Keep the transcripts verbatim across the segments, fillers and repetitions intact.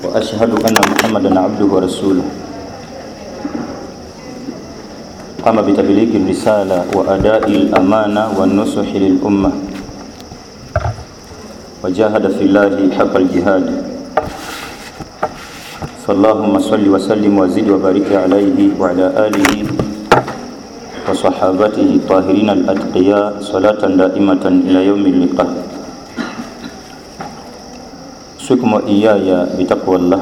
وأشهد أن محمدا عبده ورسوله قام بتبليغ الرسالة وأداء الأمانة والنصح للأمة وجاهد في الله حق الجهاد فاللهم صل وسلم وزد وبارك عليه وعلى آله وصحابته الطاهرين الأتقياء صلاة دائمة إلى يوم اللقاء. أوصيكم وإياي بتقوى الله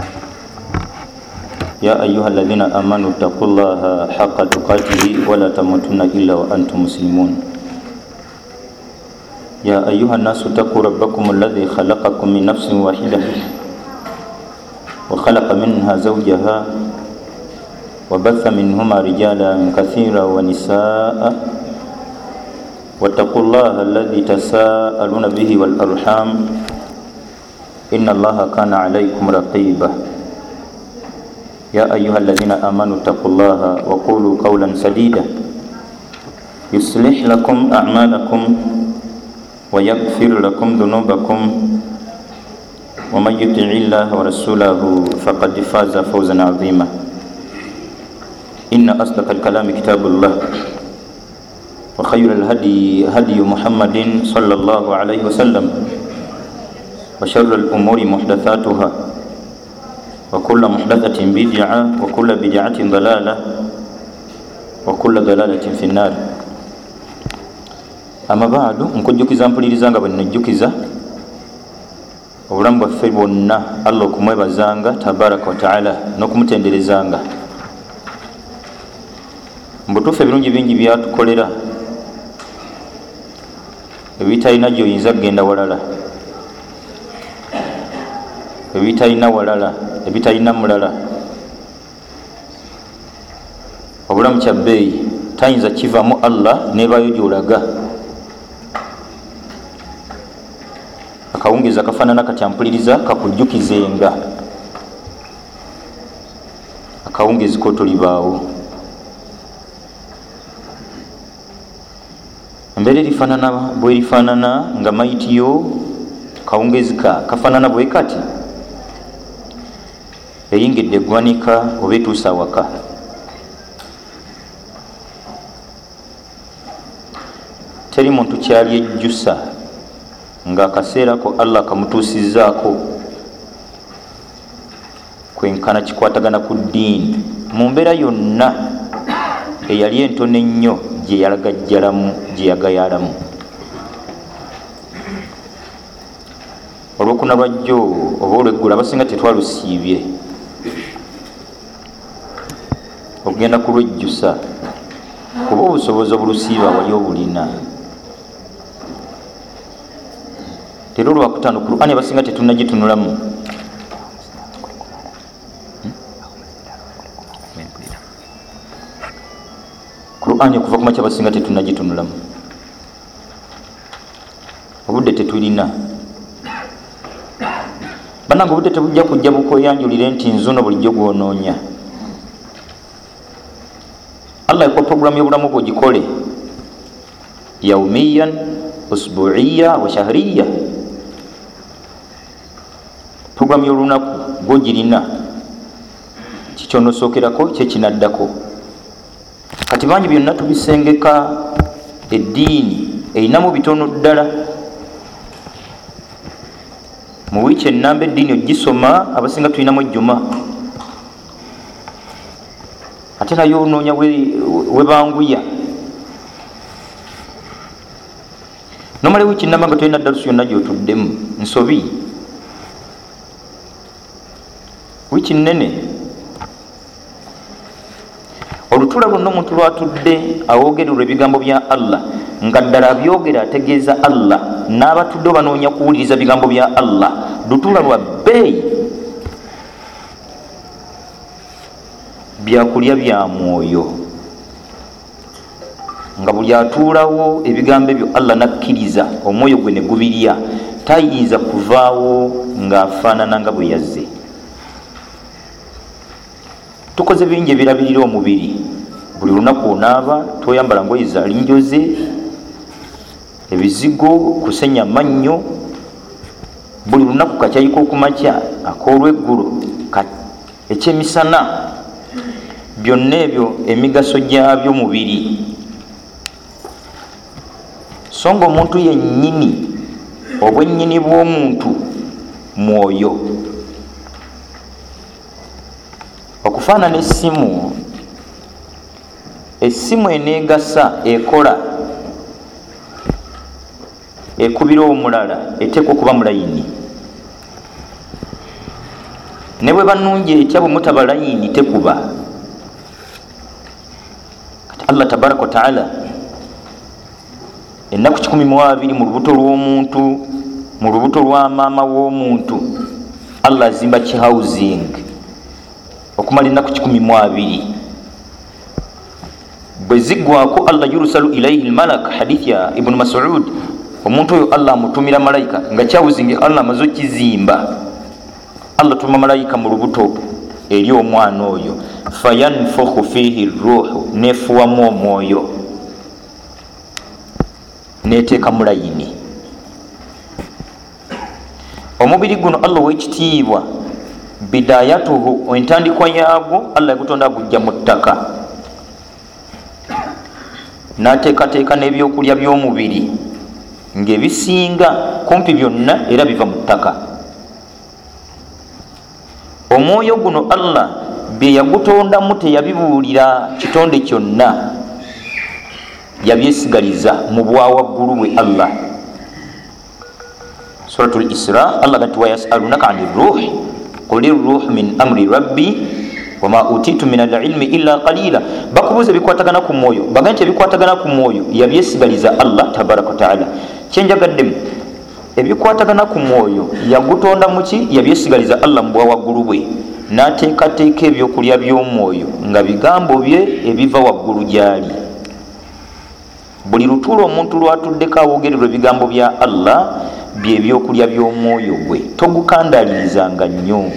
يا أيها الذين آمنوا اتقوا الله حق تقاته ولا تموتن إلا وأنتم مسلمون. يا أيها الناس اتقوا ربكم الذي خلقكم من نفس واحدة وخلق منها زوجها وبث منهما رجالا كثيرا ونساء واتقوا الله الذي تساءلون به والأرحام إن الله كان عليكم رقيبا. يا أيها الذين آمنوا اتقوا الله وقولوا قولا سديدا يصلح لكم أعمالكم ويغفر لكم ذنوبكم ومن يطع الله ورسوله فقد فاز فوزا عظيما. إن أصدق الكلام كتاب الله وخير الهدي هدي محمد صلى الله عليه وسلم وشر الأمور محدثاتها وكل محدثة بدعة وكل بدعة ضلالة وكل ضلالة في النار. أما بعد nkujjukiza mpuliriza bwe nnajjukiza obulamu bwaffe bwonna Allah okumwebazanga tabaraka wa taala n'okumutenderezanga. Mbutuufu ebirungi bingi byatukolera ebitalina gy'oyinza kgenda walala, ebitalina walala, ebitalina mulala. Obulamu kya bbeeyi tayinza kivamu Allah nebayo gy'olaga. Akawungeza kafaanana katya mpuliriza kakujjukizenga akawungezi kotolibaawo. Embeera erifaanana bwerifaanana nga mayitiyo kawungezi ka kafaanana bwe kati eyingidde eggwanika oba etuusa awaka. Teri muntu kyali ejjusa nga akaseera ko Allah kamutuusizzaako kwenkana kikwatagana ku ddiini mu mbeera yonna eyali entono ennyo gye yalagajjalamu gye yagayaalamu. Olw'okunaba jjo oba olweggula abasinga tetwalusiibye okugenda ku lwejjusa kuba obusobozi obulusiiba wali obulina. Era olwakutaano Qur'ani abasinga tetunnagitunulamu. Qur'ani okuva ku makya abasinga tetunnagitunulamu. Obudde tetulina. Bannange obudde tebujja kujja bukweyanjulire nti nzuno bulijjo gwonoonya. Allah yakwa programu y'obulamu bwo gikole yaumiyan usbuiya wa shahriya. Programu y'olunaku gwogirina kikyonosookerako kyekinaddako. Kati bangi byonna tubisengeka eddiini erinamu bitono ddala. Mu wiiki ennamba eddiini ogisoma abasinga tulinamu ejjuma, ate nayo onoonya webanguya. Nomala wiiki ennamba nga tolina dalusu yonna gy'otuddemu nsobi. Wiiki nnene olutula lwonna omuntu lwatudde awoogererwa ebigambo bya Allah nga ddala abyogera ategeeza Allah n'abatudde banoonya kuwuliriza bigambo bya Allah, lutula lwa bbeeyi. Byakulya bya mwoyo nga buli atuulawo ebigambo ebyo Allah nakkiriza omwoyo gwe ne gubirya tayinza kuvaawo ng'afaanana nga bwe yazze. Tukoze bingi ebirabirira omubiri. Buli lunaku onaaba toyambala ngoye za linjoze, ebizigo kusenya mannyo buli lunaku kakyayiko okumakya akolweggulo ekyemisana byonna ebyo emigaso gyabyo mubiri. So nga omuntu yennyini obwennyini bw'omuntu mwoyo. Okufaanana essimu, essimu eneegasa ekola ekubira omulala eteekwa okuba mulayini, ne bwe banungi etya bwe mutaba layini tekuba. Kati Allah tabaraka wa taala ennaku kikumi mu abiri mu lubuto lw'omuntu, mu lubuto lwa maama w'omuntu, Allah azimba kihousing okumala ennaku kikumi mu abiri. Bwe ziggwako Allah yurusalu ilaihi almalak, hadithi ya Ibn Mas'ud, omuntu oyo Allah amutumira malayika nga kihousing Allah amaze okizimba. Allah tuma malayika mu lubuto eri omwana oyo, fayanfukhu fihi ruhu, nefuwamu omwoyo neteeka mulayini. Omubiri guno Allah w'ekitiibwa, bidayatuhu, entandikwa yaagwo Allah yagutonda agujja mu ttaka, n'ateekateeka n'ebyokulya by'omubiri ng'ebisinga kumpi byonna era biva mu ttaka. Omwoyo guno Allah bye yagutondamu teyabibuulira kitonde kyonna, yabyesigaliza mu bwawaggulu bwe Allah. Suratul Isra Allah gati wa yasalunaka ani ruhi quli ruhu min amri rabbi wama utitu min alilmi illa qalila. Bakubuuza ebikwatagana ku mwoyo, baga nti ebikwatagana ku mwoyo yabyesigaliza Allah tabaraka wa taala. Kyenjagaddemu, ebikwatagana ku mwoyo yagutonda muki? Yabyesigaliza Allah mu bwawaggulu bwe, n'ateekateeka ebyokulya by'omwoyo nga bigambo bye ebiva waggulu gyali. Buli lutuula omuntu lwatuddeko awogererwa ebigambo bya Allah bye byokulya by'omwoyo gwe. Togukandalirizanga nnyo,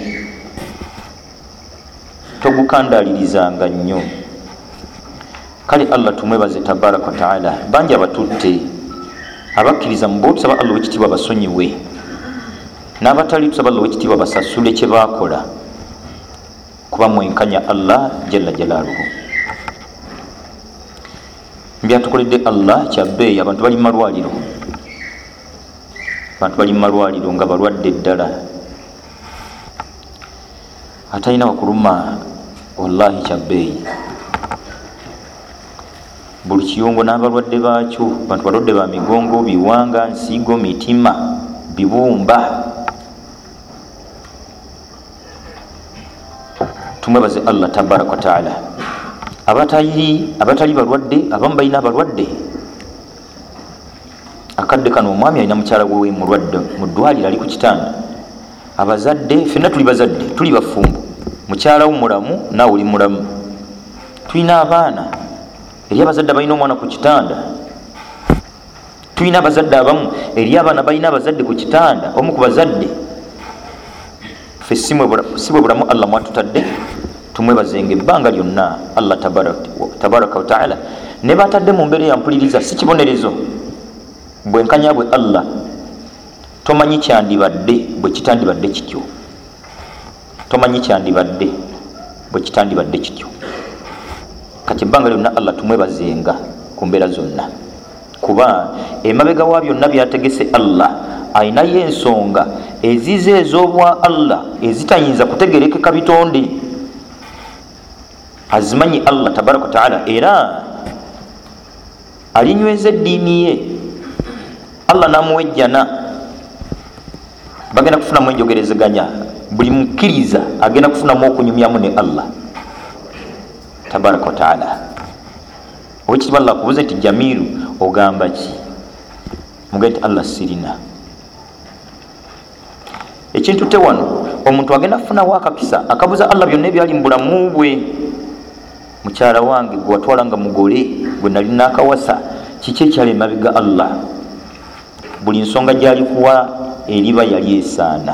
togukandalirizanga nnyo. Kale Allah tumwebaze tabaraka wa taala. Bangi abatutte, abakkiriza mu bo tusaba Allah w'ekitiibwa basonyiwe, n'abatali tusaba Allah w'ekitiibwa basasule kye baakola, kuba mwenkanya Allah jalla jalaaluhu. Mbyatukoledde Allah kyabbeeyi. Abantu bali mu malwaliro, abantu bali mu malwaliro nga balwadde ddala, atalina wakuluma, wallahi kyabbeeyi. Buli kiyongo n'abalwadde baakyo, abantu balwadde ba migongo, biwanga, nsigo, mitima, bibumba. Tumwebaze Allah tabaraka wa taala. Abatali abatali balwadde, abamu balina abalwadde. Akadde kano omwami alina mukyala gwe mulwadde mu ddwaliro, ali ku kitanda. Abazadde, ffenna tuli bazadde, tuli bafumbo. Mukyala wo mulamu, naawe oli mulamu. Tulina abaana, eri abazadde balina omwana ku kitanda. Tulina abazadde abamu, eri abaana balina abazadde ku kitanda. Omu ku bazadde, ffe si bwe bulamu Allah mwatutadde. Tumwebazenga ebbanga lyonna Allah tabaraka wa taala. Ne batadde mu mbeera yampuliriza si kibonerezo. Bwenkanya bwe Allah tomanyi kyandibadde bwe kitandibadde kityo, tomanyi kyandibadde bwe kitandibadde kityo. Kati ebbanga lyonna Allah tumwebazenga ku mbeera zonna, kuba emabega wa byonna byategese Allah ayinayo ensonga ezize ez'obwa Allah ezitayinza kutegerekeka bitonde. Azimanyi Allah tabaraka wa taala, era alinyweza eddiini ye. Allah namuwejjana, bagenda kufunamu enjogerezeganya. Buli mukkiriza agenda kufunamu okunyumyamu ne Allah tabaraka wa taala. Owekitiibwa Allah akubuze nti Jamiru ogamba ki? Mugende nti Allah sirina. Ekintu te wano omuntu agenda kufunawo akakisa akabuza Allah byonna ebyali mu bulamu bwe. Mukyala wange gwe watwalanga mugole gwe nali nakawasa, kiki ekyali emabega Allah? Buli nsonga gy'alikuwa eriba yali esaana.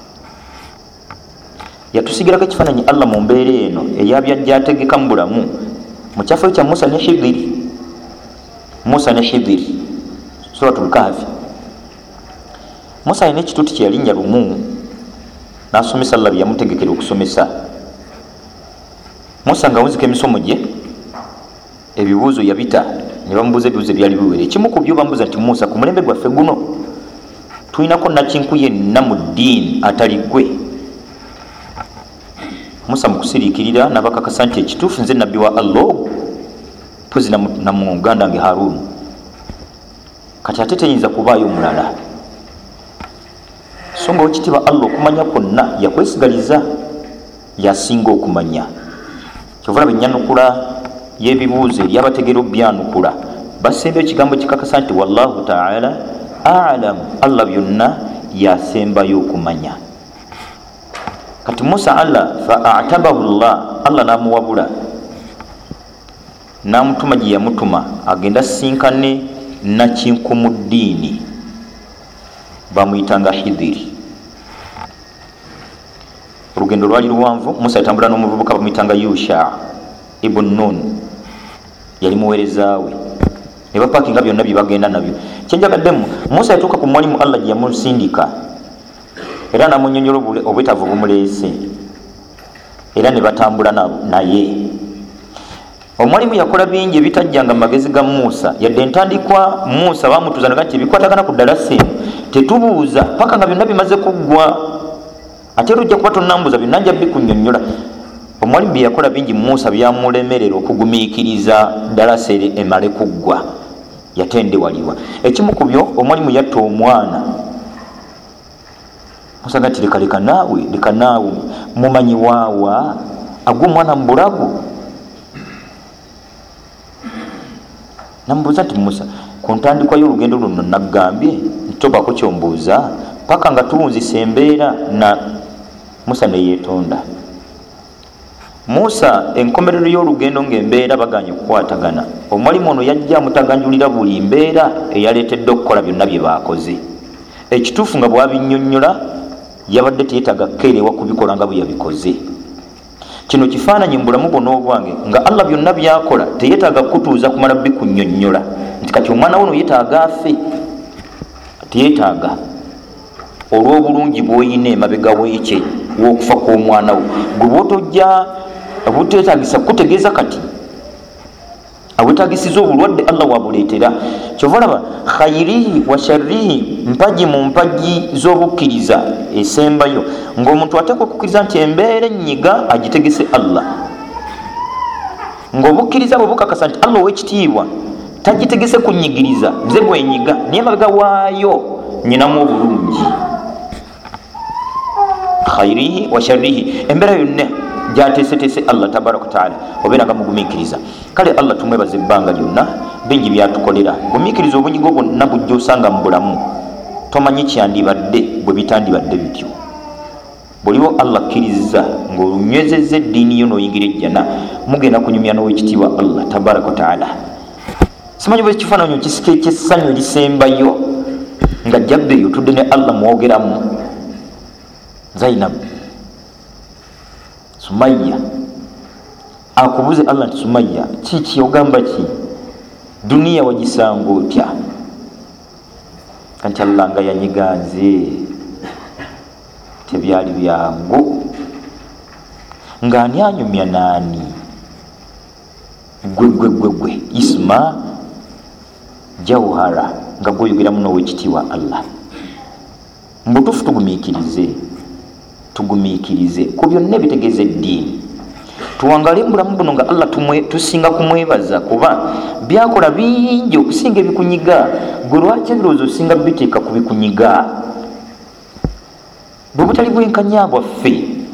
Yatusigirako ekifaananyi Allah mu mbeera eno eyabyajja ategeka mu bulamu mu kyafo kya Musa ne Hidiri. Musa ne Hidiri, Suratul Kahfi. Musa alina ekituuti kye yalinnya lumu n'asomesa Allah bye yamutegekera okusomesa. Musa nga awunzika emisomo gye ebibuuzo yabita ne bamubuuza ebibuuzo ebyali biwere. Ekimu ku byo bamubuuza nti Musa, ku mulembe gwaffe guno tulinako nakinku yenna mu ddiini atali gwe. Musa mu kusiriikirira n'abakakasa nti ekituufu nze nabbi wa Allah pozi na muganda wange Harun, kati ate teyinza kubaayo mulala. So nga wekitiibwa Allah okumanya kwonna yakwesigaliza, yasinga okumanya. Kyova olaba ennyanukula y'ebibuuzo eri abategera obyanukula basembayo ekigambo kikakasa nti wallahu ta'ala a'lam, Allah byonna yasembayo okumanya. Kati Musa Allah fa'atabahu Allah, Allah namuwabula namutuma gye yamutuma agenda sinkane nakinku mu ddiini, bamuyitanga Hidiri. Olugendo lwali luwanvu. Musa yatambula n'omuvubuka bamuyitanga Yusha ibn Nun, yali muweereza we, ne bapakinga byonna bye bagenda nabyo. Kyenjagaddemu, Musa yatuuka ku mwalimu Allah gye yamusindika era namunnyonnyola obwetaavu bumuleese, era ne batambula naye. Omwalimu yakola bingi ebitajjanga mu magezi ga Musa, yadde entandikwa Musa bamutuuza naga nti ebikwatagana ku ddalasa eno tetubuuza paka nga byonna bimaze kuggwa, ate lujja kuba tonnambuuza byonna nja bikunnyonnyola. Omwalimu bye yakola bingi Musa byamulemerera okugumiikiriza ddalasa emale kuggwa, yatendewalibwa. Ekimu ku byo, omwalimu yatta omwana. Musa nga ti leka leka naawe leka naawe mumanyi waawa agwa omwana mu bulago. Namubuuza nti Musa, ku ntandikwa y'olugendo luno naggambye ntobako kyombuuza paka nga tuwunzisa embeera na Musa ne yeetonda. Musa enkomerero y'olugendo ng'embeera baganye okukwatagana, omwalimu ono yajja amutaganjulira buli mbeera eyaleetedde okukola byonna bye baakoze. Ekituufu nga bw'abinnyonnyola yabadde teyeetaga kkeerewa kubikola nga bwe yabikoze. Kino kifaananyi mu bulamu bwonna obwange nga Allah byonna byakola teyeetaaga kutuuza kumala bikunnyonnyola nti kati omwana wono yeetaaga afe, teyeetaaga. Olw'obulungi bw'oyina emabega w'ekye w'okufa kw'omwana wo gwe bw'otojja buteetaagisa kutegeeza kati abwetaagisiza obulwadde Allah wabuleetera. Kyova olaba khayirihi wa sharrihi, mpagi mu mpagi z'obukkiriza esembayo ng'omuntu ateekwa okukkiriza nti embeera ennyiga agitegese Allah, ng'obukkiriza bwe bukakasa nti Allah ow'ekitiibwa tagitegese kunnyigiriza nze bwenyiga naye emabega waayo nyinamu obulungi. Khayirihi wa sharrihi, embeera yonna gyateeseteese Allah tabaraka wataala obeeranga mugumiikiriza. Kale Allah tumwebaza ebbanga lyonna, bingi byatukolera. Gumiikiriza obunyigo bwonna bujja osanga mu bulamu tomanyi kyandibadde bwe bitandibadde bityo. Buliwo Allah akkiriza ng'olunywezezza eddiini yo n'oyingira ejjana, mugenda kunyumya n'owekitiibwa Allah tabaraka wataala. Simanyi bwe kifaananyi kisika ekyessanyu erisembayo nga jjabbeeyo otudde ne Allah mwogeramu. Zainab, Sumayya, akubuze Allah nti Sumayya kiki ogamba ki, duniya wagisanga otya? Kanti Allah nga yanyiganze tebyali byangu, ng'ani anyumya naani? Gwe gwe gwe gwe Isma Jawhara nga gwoyogeramu n'owekitiibwa Allah. Mbutuufu tugumiikirize tugumiikirize ku byonna ebitegeeza eddiini, tuwangale mu bulamu buno nga Allah tusinga kumwebaza kuba byakola bingi okusinga ebikunyiga. Gwe lwaki ebirowoozo osinga biteeka ku bikunyiga? Bwe butali bwenkanya bwaffe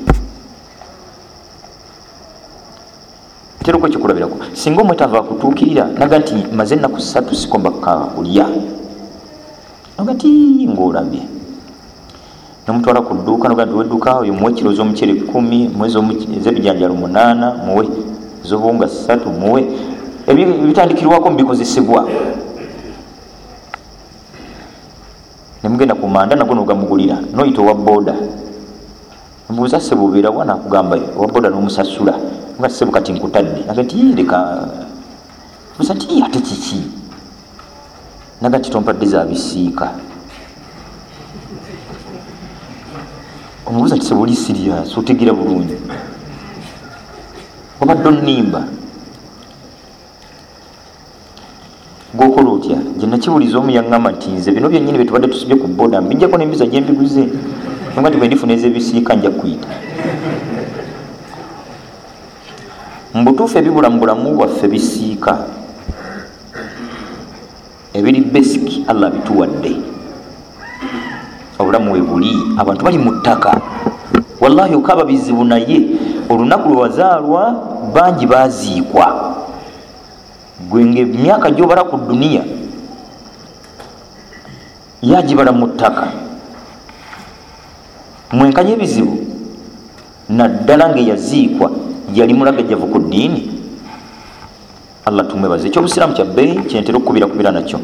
tera okwo kyekulabirako. Singa omwetava akutuukirira naga nti maze ennaku ssatu sikomba kulya, naga nti ng'olabye nomutwala ku dduuka noga nti wedduka oyo muwe kiro z'omucere kumi, muwe ez'ebijanjalo munaana, muwe ez'obuwunga ssatu, muwe ebitandikirwako mu bikozesebwa. Ne mugenda ku manda nagwo n'ogamugulira n'oyita owa booda. Mbuuza ssebo obeera wa? Nakugamba owa booda n'omusasula. Nga ssebo kati nkutadde. Naga nti leka. Mbuuza nti ate kiki? Naga nti tompadde za bisiika. kumubuuza nti sebuli serious otegeera bulungi obadde onnimba gwokola otya gye nakibuliza omu yaŋŋamba nti nze bino byennyini bye tubadde tusibye ku boda mbijjako n'embiza gye mbiguze nga nti bwe ndifuna ez'ebisiika nja kuyita mu butuufu ebibula mu bulamu bwaffe bisiika ebiri basic Allah bituwadde obulamu we buli abantu bali mu ttaka wallahi okaba bizibu naye olunaku lwe wazaalwa bangi baziikwa gwenge emyaka gyobala ku duniya yagibala mu ttaka mwenkanye ebizibu naddala ngaeyaziikwa yali mulagajjavu ku ddiini. Allah tumwebaze. Ekyobusiraamu kya bbeeyi kyentera okukubira kubira nakyo.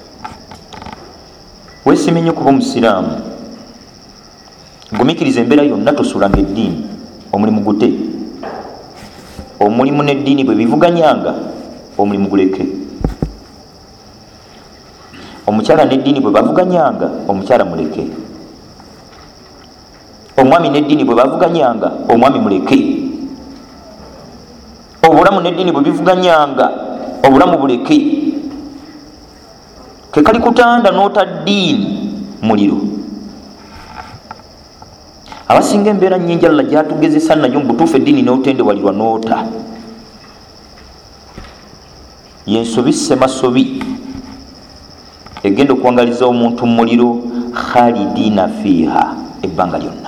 Weesimenye okuba omusiraamu gumikiriza embeera yonna tosuulanga eddiini omulimu gute omulimu n'eddiini bwe bivuganyanga omulimu guleke. Omukyala n'eddiini bwe bavuganyanga omukyala muleke. Omwami n'eddiini bwe bavuganyanga omwami muleke. Obulamu n'eddiini bwe bivuganyanga obulamu buleke. Ke kali kutanda n'ota ddiini muliro. Abasinga embeera nnyingi Allah gyatugezesa nayo mu butuufu eddiini n'otendewalirwa n'ota. Yensobi semasobi egenda okuwangaliza omuntu mu muliro khalidina fiha ebbanga lyonna.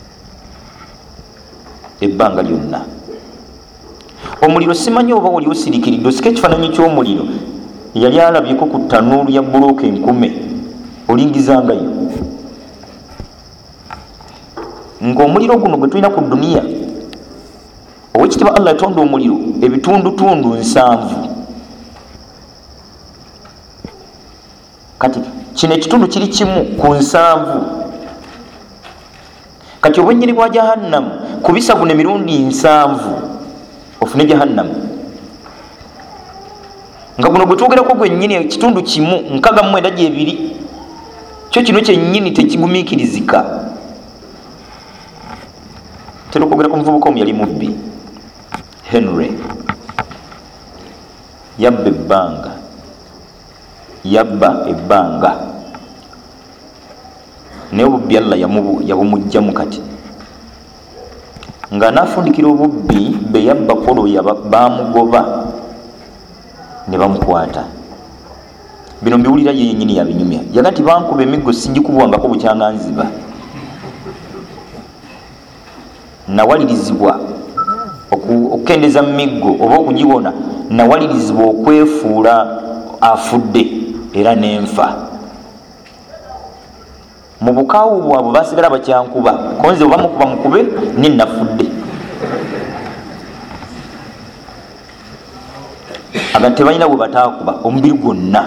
Ebbanga lyonna. Omuliro simanyi oba wali osirikiridde osika ekifaananyi ky'omuliro yali alabyeko ku ttanuulu ya bulooka enkume olingizangayo ng'omuliro guno gwe tulina ku duniya owekitiibwa Allah yatonda omuliro ebitundutundu nsanvu. Kati kino ekitundu kiri kimu ku nsanvu. Kati obwennyini bwa jahannamu kubisa guno emirundi nsanvu ofune jahannamu. Nga guno gwe twogerako gwennyini ekitundu kimu nkaga mu mwenda gyebiri kyo kino kyennyini tekigumiikirizika. Tera okwogera ku muvubuka omu yali mubbi Henry yabba ebbanga yabba ebbanga naye obubbi Allah yabumugjamu kati nga naafundikira obubbi be yabba kolo bamugoba ne bamukwata. Bino mbiwulira ye yennyini yabinyumya yaga nti bankuba emiggo singikubwangako bukyanga nziba. Nawalirizibwa okukendeza mu miggo oba okugiwona nawalirizibwa okwefuula afudde era n'enfa. Mu bukaawu bwabwe basigala bakyankuba konze oba mukuba mukube nenafudde. Abantu tebalina bwe bataakuba omubiri gwonna.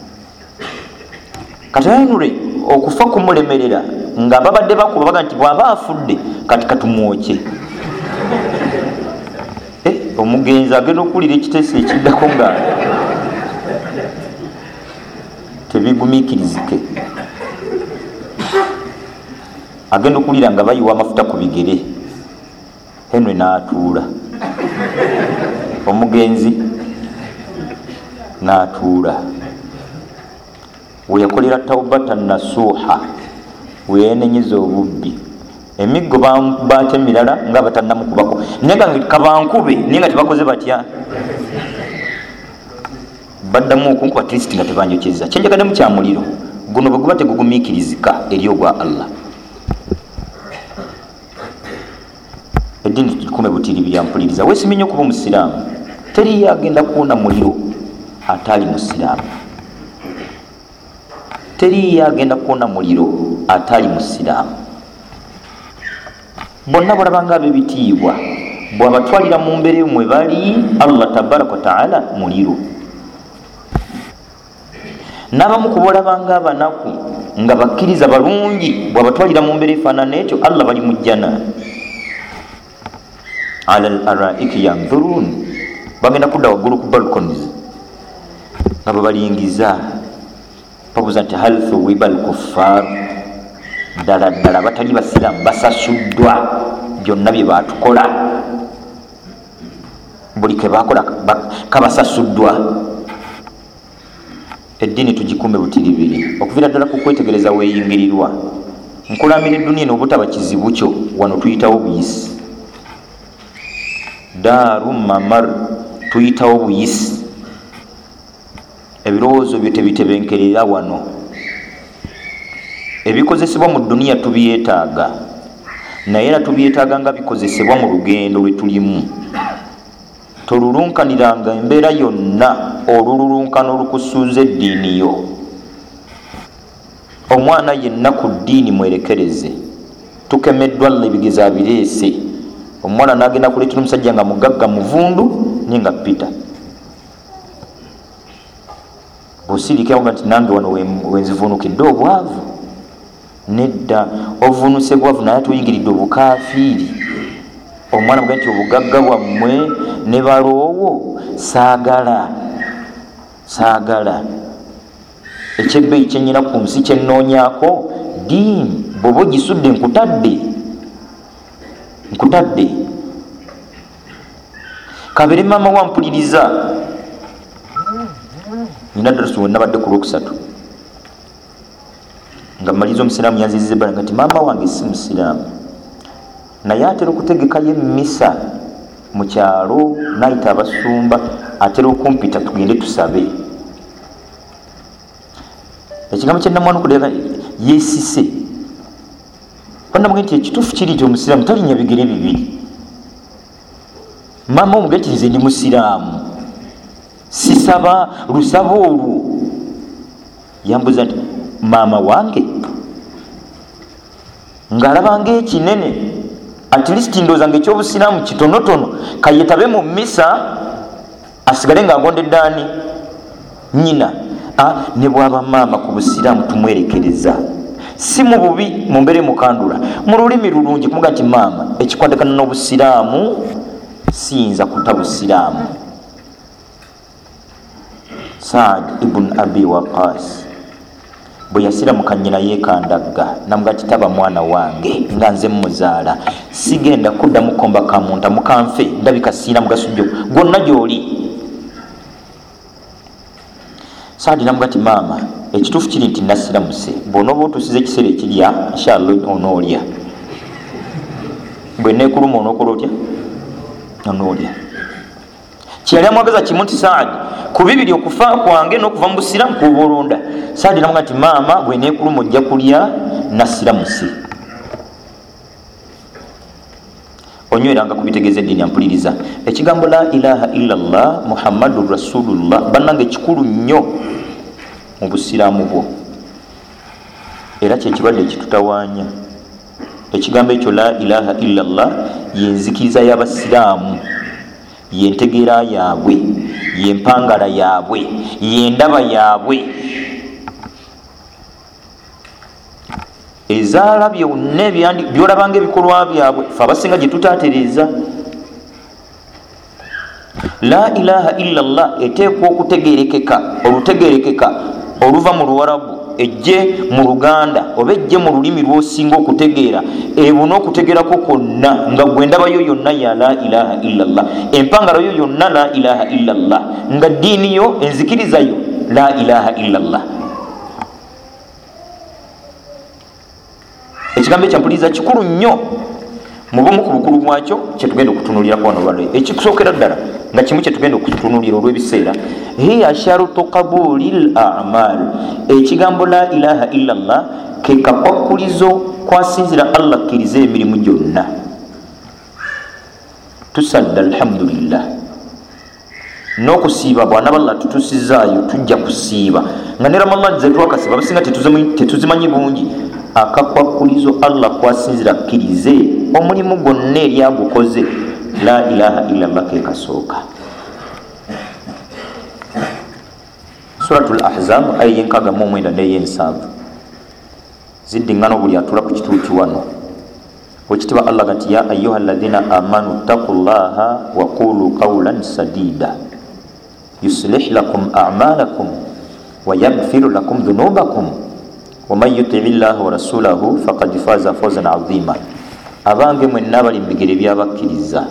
Kati Henry okufa kumulemerera nga babadde bakuba baga nti bw'aba afudde kati katumwoke. Eh, omugenzi agenda okuwulira ekiteeso ekiddako nga tebigumiikirizike. Agenda okuwulira nga bayiwa amafuta ku bigere. Henry n'atuula. Omugenzi n'atuula. We yakolera taubatan nasuha we yenenyeza obubbi. Emiggo baate emirala nga batannamukubako naye nga kabankube naye nga tebakoze batya baddamu okunkuba at least nga tebanjokyeza. Kyenjagaddemu kya muliro guno bwe guba tegugumiikirizika eri ogwa Allah. Eddiini tukikume butiiri byampuliriza. Weesimenye okuba omusiraamu teri yagenda kuwona muliro ataali musiraamu. Teri yagenda kuwona muliro ataali musiraamu. Bonna balabanga ab'ebitiibwa bw'abatwalira mu mbeera mwe bali Allah tabaraka wa taala muliro. N'abamu kubolabanga abanaku nga bakkiriza balungi bw'abatwalira mu mbeera efaanana ekyo Allah bali mu jjana. Ala al-araiki yanzurun bagenda kudda waggulu ku balconies nga bwe balingiza babuuza nti hal thuwiba al-kuffar ddala ddala batali basiraamu basasuddwa byonna bye batukola, buli kebakola kabasasuddwa. Eddiini tugikume butiribiri okuviira ddala ku kwetegereza weeyingirirwa. Nkulamira eddunia eno obutaba kizibu kyo, wano tuyitawo buyisi. Daaru mamar tuyitawo buyisi. Ebirowoozo byo tebitebenkerera wano. Ebikozesebwa mu dunia tubyetaaga, naye era tubyetaaga nga bikozesebwa mu lugendo lwe tulimu. Tolulunkaniranga embeera yonna olululunkano olukusuuza eddiini yo. Omwana yenna ku ddiini mwerekereze. Tukemeddwa Allah ebigezo abireese. Omwana n'agenda kuleetera omusajja nga mugagga muvundu ne nga Peter. Bw'osirika nga nti nange wano wenzivunukidde obwavu. Nedda ovunuse bwavu naye tuyingiridde obukaafiiri. Omwana bwe nti obugagga bwammwe ne baloowo saagala saagala ekyebbeeyi kyennyina ku nsi kyennoonyaako ddiini bw'oba ogisudde nkutadde nkutadde. Kabere maama wampuliriza, nina ddala suwe nabadde ku lwokusatu nga mmaliza omusiraamu yanziziza ebbala nga nti maama wange si musiraamu, naye atera okutegekayo emmisa mu kyalo n'ayita abasumba, atera okumpita tugende tusabe. Ekigambo kyennamwana okuleega yeesise bannamugee nti ekituufu kiri nti omusiraamu talinnya bigere bibiri. Maama omugee nti nze ndi musiraamu sisaba lusaba olwo. Yambuza nti maama wange ng'alabanga ekinene at least ndowooza nga ekyobusiraamu kitonotono kayetabe mu mmisa asigale ng'agondedde ani nnyina. Ah, ne bw'aba maama ku busiraamu tumwerekereza, si mu bubi, mu mbeere mukandula, mu lulimi lulungi kumuga nti maama ekikwatagana n'obusiraamu siyinza kuta busiraamu. Saad ibn Abi Waqas bwe yasiramuka nnyina yeekandagga namuga nti taba mwana wange nga nze muzaala, sigenda kuddamu komba kamunta mukanfe, ndabika siina mugaso gyo gwonna gy'oli. Saadi namuga nti maama ekituufu kiri nti nasiramuse, bw'onooba otuusiza ekiseera ekirya inshallah onoolya, bwe neekuluma onookola otya onoolya. Kyeyali amwagaza kimu nti Saadi ku bibiri okufa kwange n'okuva mu busiraamu kubolonda. Saadi namuga nti maama bwe neekuluma ojja kulya nasiramuse. Onyweranga kubitegeeza eddiini ampuliriza. Ekigambo la ilaha illallah muhammadun rasulullah bannange kikulu nnyo mu busiraamu bwo, era kyekirwadde ekitutawaanya. Ekigambo ekyo la ilaha illallah yenzikiriza y'abasiraamu, yentegeera yaabwe, yempangala yaabwe, yendaba yaabwe. Ezaala byonna byolabanga ebikolwa byabwe fe abasinga gye tutaatereeza. La ilaha illallah eteekwa okutegeerekeka, olutegeerekeka oluva mu Luwarabu ejje mu Luganda oba ejje mu lulimi lw'osinga okutegeera, ebuna okutegeerako kwonna nga gwe ndabayo yonna ya la ilaha illallah, empangalo yo yonna la ilaha illallah, nga ddiini yo enzikirizayo la ilaha illallah. Ekigambo ekyampuliriza kikulu nnyo mu bumu ku bukulu bwakyo kyetugenda okutunuulirako wano olwaliro. Ekikusookera ddala nga kimu kyetugenda okutunuulira olw'ebiseera, hiya sharutu qabulil a'mal. Ekigambo la ilaha illallah ke kakwakulizo kwasinzira Allah kkiriza emirimu gyonna. Tusadda alhamdulillah, n'okusiiba bwana balla tutusizaayo tujja kusiiba nga ne Ramadhan ze twakasiba abasinga tetuzimanyi bungi. Akakwakulizo Allah kwasinzira kkirize omulimu gwonna eri agukoze, la ilaha illallah ke kasooka. Suratul Ahzab aya y'enkaaga mu omwenda n'ey'ensanvu ziddiŋŋana buli atula ku kituuti wano. Wekitiibwa Allah gati ya ayyuha alladhina amanu taqullaha wa qulu qawlan sadida yuslih lakum a'malakum wa yaghfir lakum dhunubakum waman yutii llaha warasulahu faqad faza fawzan azima. Abange mwenna abali mu bigere byabakkiriza,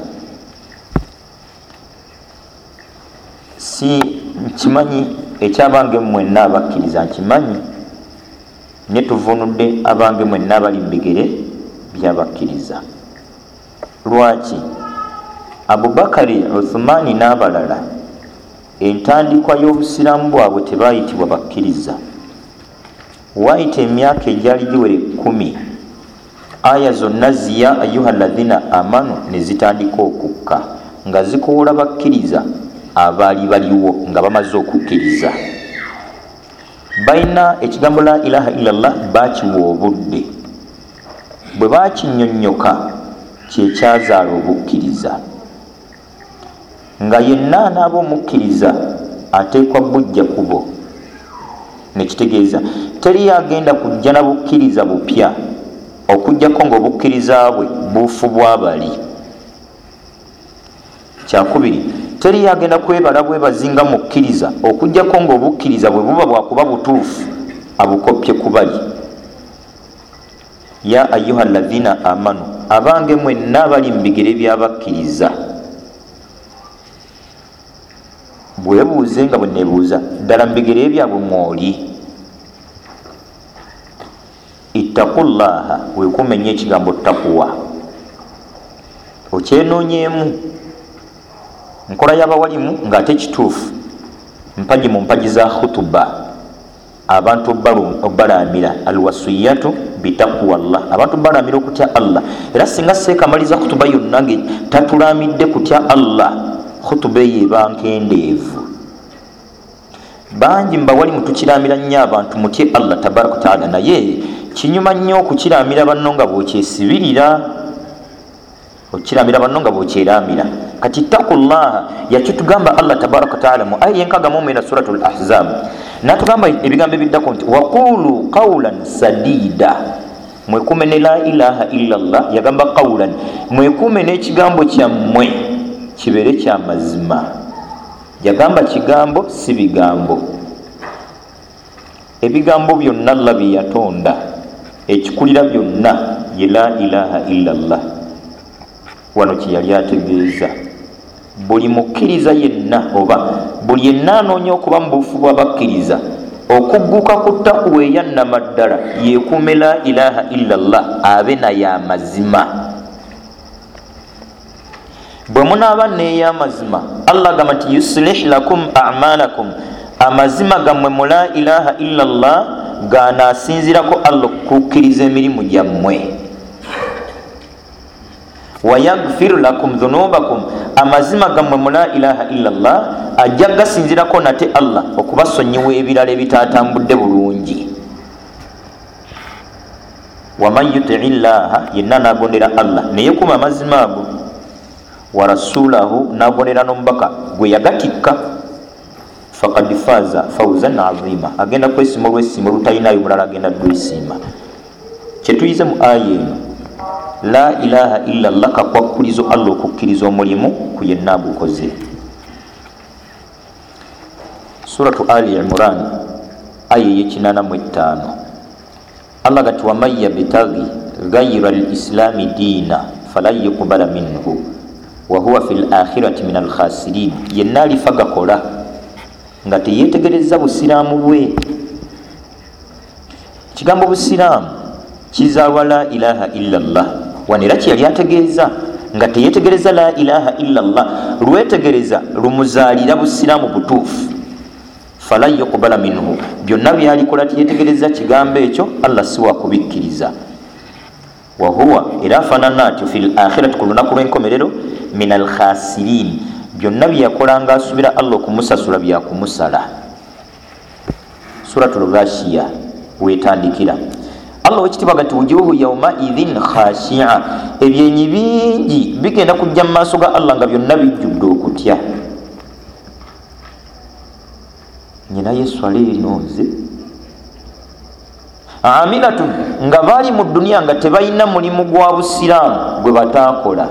si nkimanyi ekyabange mwenna abakkiriza nkimanyi, ne tuvunudde abange mwenna abali mu bigere byabakkiriza. Lwaki? Abubakari, Uthmani n'abalala entandikwa y'obusiraamu bwabwe tebaayitibwa bakkiriza. Waayita emyaka egyali giwere kkumi, aya zonna ziya ayuha ladhina amanu ne zitandika okukka nga zikoola bakkiriza abaali baliwo nga bamaze okukkiriza. Balina ekigambo la ilaha illallah baakiwa obudde, bwe baakinnyonnyoka kyekyazaala obukkiriza. Nga yenna anaaba omukkiriza ateekwa bujja kubo. Nekitegeeza teri agenda kujja na bukkiriza bupya okujjako ng'obukkiriza bwe buufu bwabali. Kyakubiri, teri agenda kwebala bwebazinga mukkiriza okujjako ng'obukkiriza bwe buba bwakuba butuufu abukopye kubali. Ya ayuha ladhina amanu, abange mwenna abali mu bigere byabakkiriza. Bwebuuze nga bwe nebuuza ddala mu bigere byabwe mwoli. Ittaqullaha, weekumenya ekigambo takuwa, okyenoonyeemu. Nkola y'abawalimu ng'ate kituufu, mpagi mu mpagi za khutuba, abantu obbalaamira alwasiyatu bitaqwallah, abantu obbalaamira okutya Allah. Era singa seekamaliza khutuba yonna nge tatulaamidde kutya Allah, khutuba eyo eba nkendeevu. Bangi mbawalimu tukiraamira nnyo abantu mutye Allah tabaraka taala, naye kinyuma nnyo okukiraamira banno nga bw'okyesibirira, okukiraamira banno nga bw'okyeraamira. Kati taqullaha yakitugamba Allah tabaraka taala mu aya enkaaga mu mwenda suratul ahzab, n'atugamba ebigambo ebiddako nti waqulu qawlan sadida, mwekuume ne la ilaha illallah. Yagamba qawlan, mwekuume n'ekigambo kyammwe kibeere kya mazima. Yagamba kigambo si bigambo. Ebigambo byonna Allah bye yatonda, ekikulira byonna ye la ilaha illallah. Wano kye yali ategeeza buli mukkiriza yenna oba buli yenna anoonya okuba mu bufu bw'abakkiriza okugguka ku ttakuwa eyannamaddala yeekuume la ilaha illallah, abe naye amazima. Bwe munaaba n'ey'amazima, Allah gamba nti yuslih lakum a'malakum, amazima gammwe mu la ilaha illallah ganaasinzirako Allah okukkiriza emirimu gyammwe. Wa yaghfir lakum dhunubakum, amazima gammwe mu la ilaha illallah ajja gasinzirako nate Allah okubasonyiwa ebirala ebitaatambudde bulungi. Waman yutii llaha, yenna n'agondera Allah neyeekuma amazima ago, wa rasulahu, n'agondera n'omubaka gwe yagatikka, faqad faza fawzan azima, agenda kwesiima olw'essiima olutalinayo mulala agenda lwesiima. Kyetuyize mu aya eno, la ilaha illallah kakwakkulizo Allah okukkiriza omulimu ku yenna agukoze. Suratu Ali Imran aya ey'ekinaana mu etaano, Allah gati waman yabtaghi ghayra al-islami diina falan yuqbala minhu wa huwa fi l-akhirati min al-khasirin, yenna alifa gakola nga teyeetegereza busiraamu bwe. Ekigambo busiraamu kizaalwa la ilaha illallah, wano era kyeyali ategeeza nga teyeetegereza la ilaha illallah, lwetegereza lumuzaalira busiraamu butuufu. Falan yuqbala minhu, byonna byalikola teyeetegereza kigambo ekyo Allah si wakubikkiriza. Wa huwa, era afaanana atyo fi l-akhirati, ku lunaku lw'enkomerero, min al-khasirin, byonna byeyakola nga asubira Allah okumusasula byakumusala. Suratul Ghashiya weetandikira. Allah wekitibaga nti wujuhu yauma idhin khashi'a, ebyenyi bingi bigenda kujja mu maaso ga Allah nga byonna bijjudde okutya. Nyina Yesu aleerinooze amilatun, nga baali mu duniya nga tebalina mulimu gwa busiraamu gwe bataakola,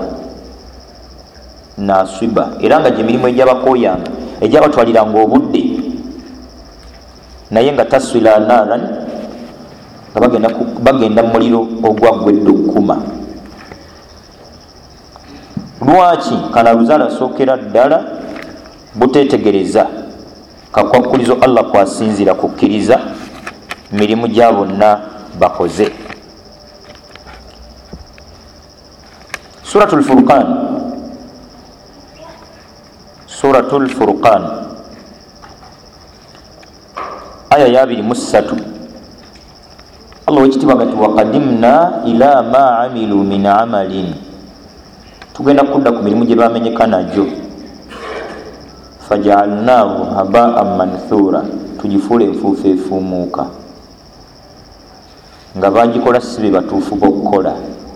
nasiba, era nga gyemirimu egyabakooyanga egyabatwaliranga obudde, naye nga taswira naaran nga bagenda bagenda muliro ogwaggwedde okukuma. Lwaki kalaluzaala asookera ddala buteetegereza kakwakkulizo Allah kwasinzira kukkiriza mirimu gya bonna bakoze. Suratul Furqan, Suratul Furqan aya ya abiri mu ssatu. Allah wekitiibwa gati waqadimna ila ma amilu min amalin, tugenda kudda ku mirimu gye bamenyeka nagyo. Fajaalnahu habaan manthura, tugifuula enfuufu efuumuuka. Nga bagikola si be batuufu b'okukola.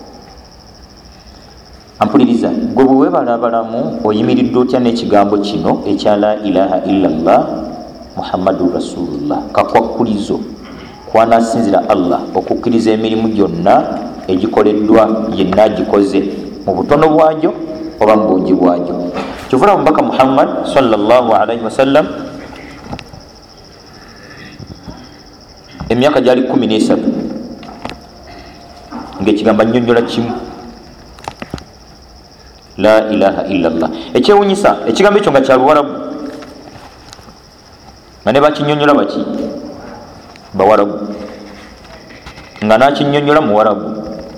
Ampuliriza, gwe bwe weebalabalamu oyimiridde otya n'ekigambo kino ekya la ilaha illallah muhammadun rasulullah, kakwakkulizo kwanasinzira Allah okukkiriza emirimu gyonna egikoleddwa yenna agikoze mu butono bwagyo oba mu bungi bwagyo. Kyovula omubaka Muhammad sallallahu alaihi wasallam emyaka gyali kumi n'esatu ng'ekigamba nnyonnyola kimu la ilaha illallah. Ekyewunyisa ekigambo ekyo nga kya Luwarabu nga ne bakinnyonnyola baki Bawarabu, nga nakinnyonnyola Muwarabu.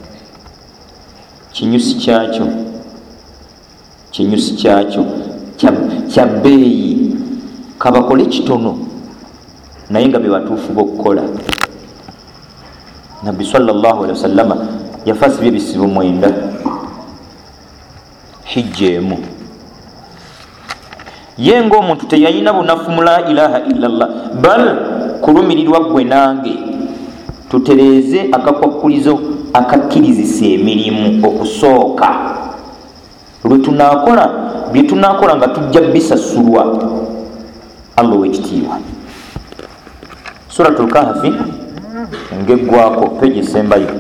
Kinyusi kyakyo kinyusi kyakyo kya bbeeyi, kabakole kitono naye nga be batuufu b'okukola. Nabbi sallallahu alaihi wasallama yafaasibye ebisibo mwenda, hijja emu. Ye ng'omuntu teyalina bunafu mu la ilaha illallah, bal kulumirirwa gwe nange tutereeze akakwakkulizo akakkirizisa emirimu okusooka lwe tunaakola bye tunaakola nga tujja bisasulwa. Allah wekitiibwa. Suratul Kahfi ng'eggwako peji esembayo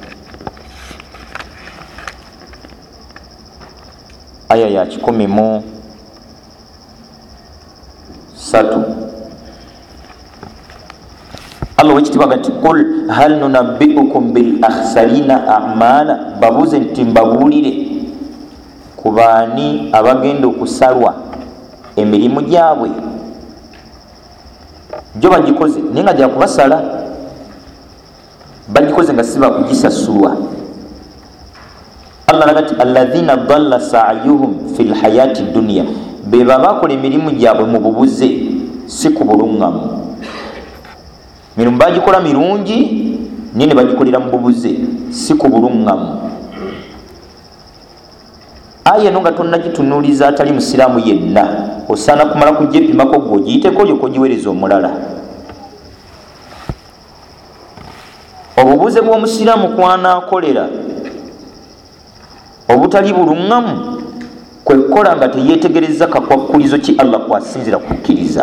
aya ya kikumi mu satu. Allah wekitiibwa gati qul hal nunabbiukum bil akhsarina a'mala, babuuze nti mbabuulire ku baani abagenda okusalwa emirimu gyabwe. Gyo bagikoze naye nga gyakubasala, bagikoze nga si bakugisasulwa. Allah nagati alladhina dalla sa'yuhum fil hayati dunya, be babakola emirimu gyabwe mu bubuze si ku bulungamu. Mirimu bagikola mirungi naye ne bagikolera mu bubuze si ku bulungamu. Aya eno nga tonnagitunuuliza atali musiraamu yenna osaana kumala kugyepimako gw'ogiyiteko olyoka ogiweereza omulala. Obubuze bw'omusiraamu kwanaakolera obutali bulungamu kwe kukola nga teyeetegereza kakwakkulizo ki Allah kwasinzira kukkiriza.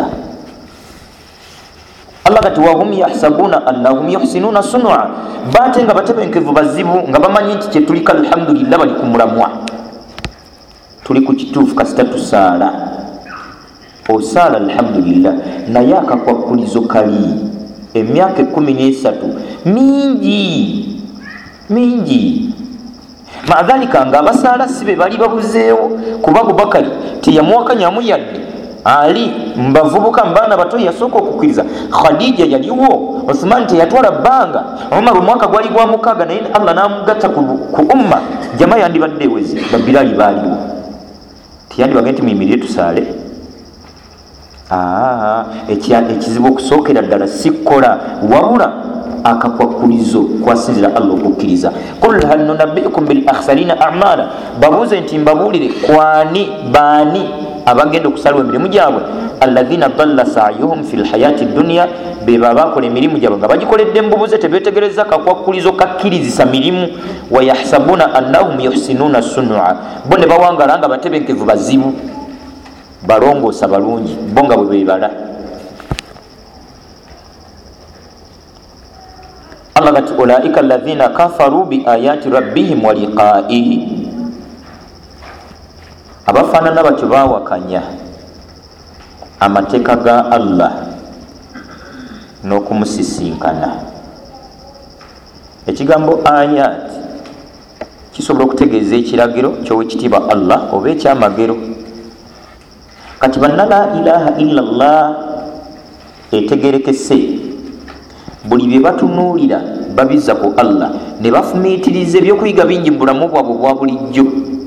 Allah kati wahum yahsabuna annahum yuhsinuna sun'a, baate nga batebenkevu bazibu nga bamanyi nti kyetulika alhamdulillah bali kumulamwa, tuli ku kituufu kasita tusaala. Osaala alhamdulillah naye akakwakkulizo kali emyaka ekkumi n'esatu mingi mingi. Maadhalika nga abasaala si be bali babuzeewo, kuba Abubakari teyamuwakanyamu yadde, Ali mbavubuka mbaana bato yasooka okukkiriza, Khadija yaliwo, Uthman teyatwala bbanga, Umar omwaka gwali gwa mukaaga naye Allah n'amugatta ku, ku umma. Jama yandibadde ewezi, Babirali baaliwo, tiyandibage nti muyimirire tusaale. Aa, ekizibu okusookera ddala si kukola wabula akakwakkulizo kwasinzira Allah okukkiriza. Qul hal nunabbiukum bil akhsarina a'mala, babuuze nti mbabuulire kwani baani abagenda okusalwa emirimu gyabwe. Alladhina dalla sa'yuhum fil hayati dunya, be babakola emirimu gyabwe nga bagikoledde mbubuze tebeetegereza kakwakkulizo kakkirizisa mirimu. Wa yahsabuna annahum yuhsinuna sun'a, bo ne bawangala nga batebenkevu bazibu balongoosa balungi bo nga bwe beebala. Allah gati ulaika alladhina kafaru bi ayati rabbihim wa liqa'ihi, abafaanana batyo baawakanya amateeka ga Allah n'okumusisinkana. ekigambo ayat kisobola okutegeeza ekiragiro kyowekitiibwa Allah oba ekyamagero. Kati banna la ilaha illallah etegerekese buli bye batunuulira babizza ku Allah ne bafumiitiriza ebyokuyiga bingi mu bulamu bwabwe bwa bulijjo.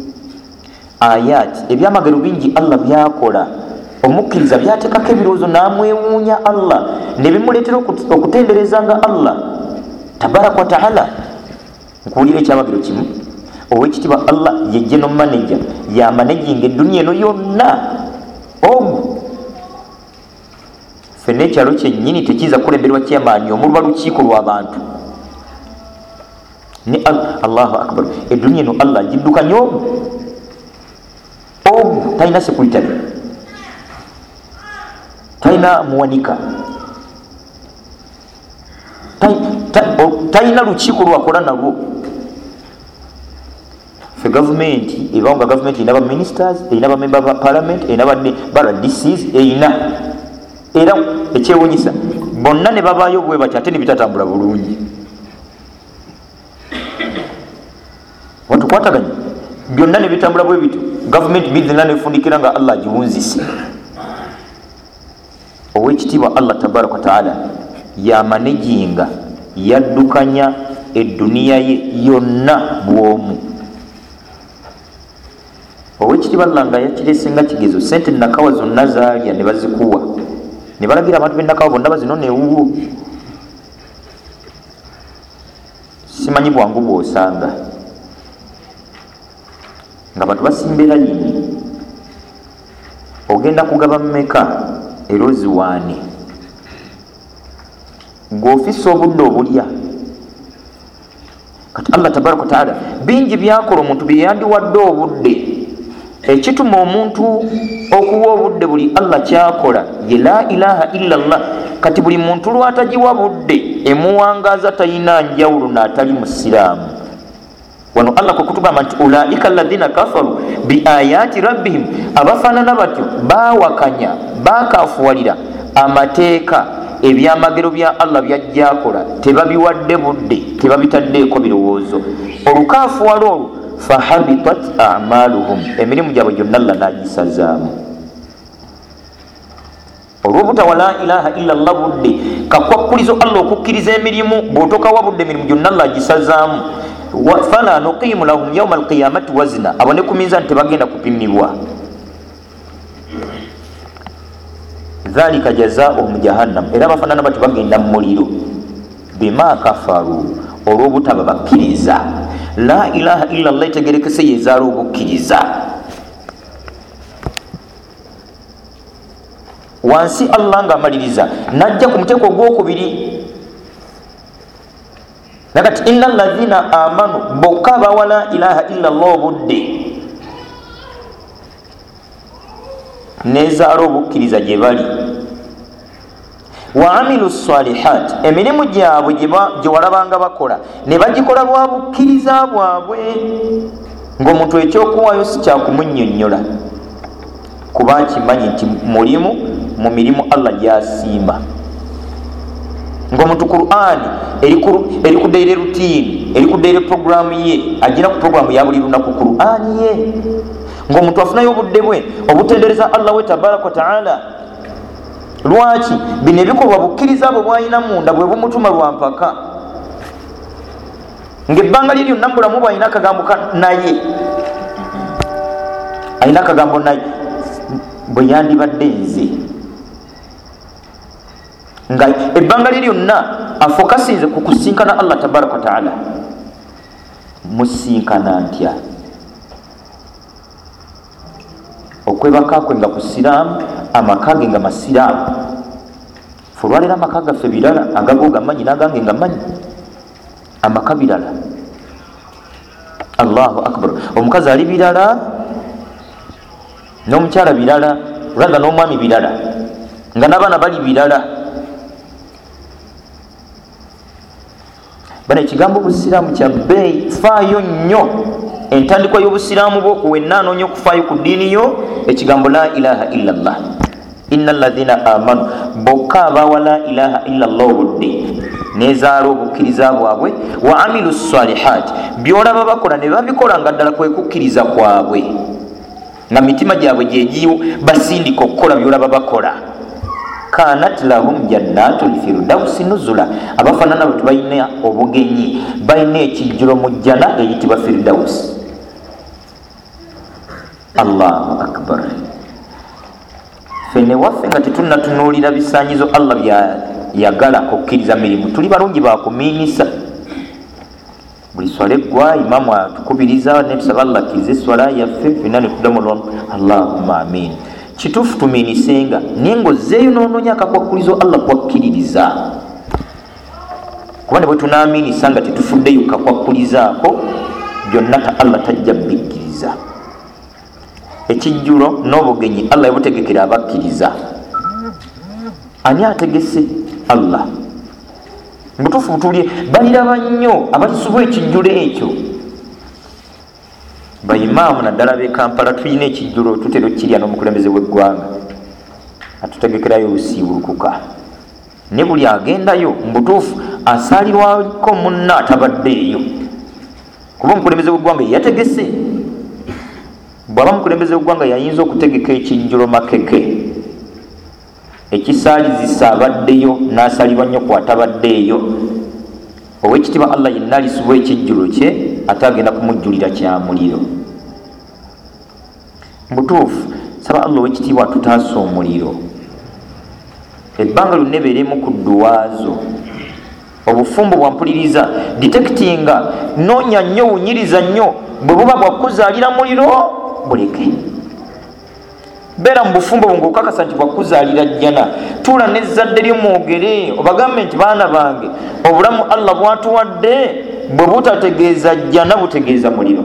Ayat ebyamagero bingi Allah byakola, omukkiriza byateekako ebirowoozo n'amwewuunya Allah ne bimuleetera okutenderezanga Allah tabaraka wa taala. Nkuwulira ekyamagero kimu, owekitiibwa Allah ye general manager yamanejinga edduniya eno yonna omu. Fenna ekyalo kyennyini tekiiza kulemberwa kyamaanyi omuluba lukiiko lw'abantu ne Allahu akbar. Edduniya eno Allah giddukanya omu omu, talina sekuritale, talina muwanika, talina lukiiko lwakola nalwo. Fe gavumenti ebanga gavumenti erina ba ministers, erina ba member ba parliament, erina ba D Cs, erina era ekyewunyisa bonna ne babaayo bwe batyo ate ne bitatambula bulungi. Watukwataganya byonna ne bitambula bwe bityo, gavumenti bizina nefundikira nga Allah agiwunzise. Owekitiibwa Allah tabaraka wa taala yamanejinga yaddukanya edduniya ye yonna bwomu. Owekitiibwa Allah nga yakiresenga kigezo, sente nakawa zonna zaalya ne bazikuwa, ne balagira abantu bennakawa bonna bazinona ewuwo. Simanyi bwangu bw'osanga nga bantu basimba erayini, ogenda kugaba mmeka erozi waani ng'ofisa obudde obulya. Kati Allah tabaraka wa taala bingi byakola omuntu bye yandiwadde obudde. Ekituma omuntu okuwa obudde buli Allah kyakola ye la ilaha illallah. Kati buli muntu lwatagiwa budde emuwangaaza talina njawulo n'atali musiraamu. Wano Allah kwe kutugamba nti ulaika alladhina kafaru biayati rabbihim, abafaanana batyo baawakanya baakafuwalira amateeka ebyamagero bya Allah byajjaakola, tebabiwadde budde, tebabitaddeeko birowoozo. Olukaafuwala olwo fahabitat a'maluhum, emirimu gyabwe gyonna Allah n'agisazaamu. Olw'obutawa la ilaha illallah budde kakwakkulizo Allah okukkiriza emirimu, bw'otokawa budde emirimu gyonna Allah agisazaamu. Fala nuqimu lahum yawma alqiyamati wazna, abo ne ku minzaani tebagenda kupimibwa. Dhalika jazaa'uhum jahannam, era abafaanana batyo bagenda mu muliro. Bima kafaru, olw'obutaba bakkiriza. La ilaha illallah etegerekese yezaala obukkiriza. Wansi Allah nga amaliriza najja ku muteeko ogwokubiri nakati inna alladhina amanu bokka bawa la ilaha illallah obudde nezaala obukkiriza gye bali, wa amilu salihat, emirimu gyabwe gye walabanga bakola ne bagikola lwa bukkiriza bwabwe, ng'omuntu ekyokuwaayo si kyakumunnyonnyola kuba kimanyi nti mulimu mu mirimu Allah gyasiima. Ng'omuntu Qur'ani eri ku daily routine, eri ku daily programu ye, agira ku programu ya buli lunaku Qur'ani ye. Ng'omuntu afunayo obudde bwe obutendereza Allah we tabaraka wa taala. Lwaki? Bino ebikolwa bukkiriza bwe bwalina munda bwe bumutuma lwa mpaka. Ng'ebbanga lye lyonna mu bulamu bwe alina akagambo naye, alina akagambo naye bwe yandibadde nze, nga ebbanga lye lyonna afokasinze ku kusinkana Allah tabaraka wa taala. Musinkana ntya? Okwebaka kwe nga ku siraamu, amaka ge nga masiraamu. Fe olwaleero amaka gaffe birala, agago gamanyi n'agange nga manyi, amaka birala. Allahu akbar. Omukazi ali birala, n'omukyala birala, olanga n'omwami birala, nga n'abaana bali birala. Bano ekigambo busiraamu kya bbeeyi, faayo nnyo entandikwa y'obusiraamu bwo kuwenna anoonya okufaayo ku ddiini yo, ekigambo la ilaha illallah. Inna alladhina amanu, bokka abawa la ilaha illallah obudde nezaala obukkiriza bwabwe. Wa amilu salihat, byolaba bakola ne babikola nga ddala kwe kukkiriza kwabwe, nga mitima gyabwe gyegiyo basindika okukola byolaba bakola. Kanat lahum jannatul firdausi nuzula, abafaanana bwe tubalina obugenyi, balina ekijjulo mu jjana eyitibwa firdausi. Allahu akbar. Fene waffe nga tetunnatunuulira bisaanyizo Allah byayagala kukkiriza mirimu, tuli balungi bakumiinisa. Buli swala eggwa imamu atukubiriza netusaba Allah akkirize swala yaffe, fenna ne tuddamu Allahumma amin. Kituufu tumiinisenga naye ng'ozzeeyo n'onoonya akakwakulizo Allah kwakkiririza, kuba ne bwe tunaamiinisa nga tetufuddeyo kakwakulizaako byonna ta Allah tajja bikkiriza. Ekijjulo n'obugenyi Allah yabutegekera abakkiriza. Ani ategese? Allah. Mutuufu butulye baliraba nnyo abalisuba ekijjulo ekyo. Bayimaamu naddala b'e Kampala tulina ekijjulo tutera okukirya n'omukulembeze w'eggwanga atutegekerayo olusiibulukuka, ne buli agendayo mubutuufu asaalirwako munna atabaddeeyo, kuba omukulembeze w'eggwanga yeyategese. Bw'aba mukulembeze w'eggwanga yayinza okutegeka ekijjulo makeke ekisaalizisa abaddeyo n'asalibwa nnyo ku atabaddeeyo. Ow'ekitiibwa Allah yenna alisubwa ekijjulo kye ate agenda kumujjulira kya muliro. Mubutuufu saba Allah ow'ekitiibwa atutaasa omuliro, ebbanga lyonna ebeeremu ku dduwaazo. Obufumbo bwampuliriza detectinga, noonya nnyo, wunyiriza nnyo, bwe buba bwakuzaalira muliro buleke. Beera mu bufumbo ng'okakasa nti bwakuzaalira jjana. Tuula n'ezzadde ly'omwogere obagambe nti baana bange, obulamu Allah bwatuwadde bwe butategeeza jjana butegeeza muliro.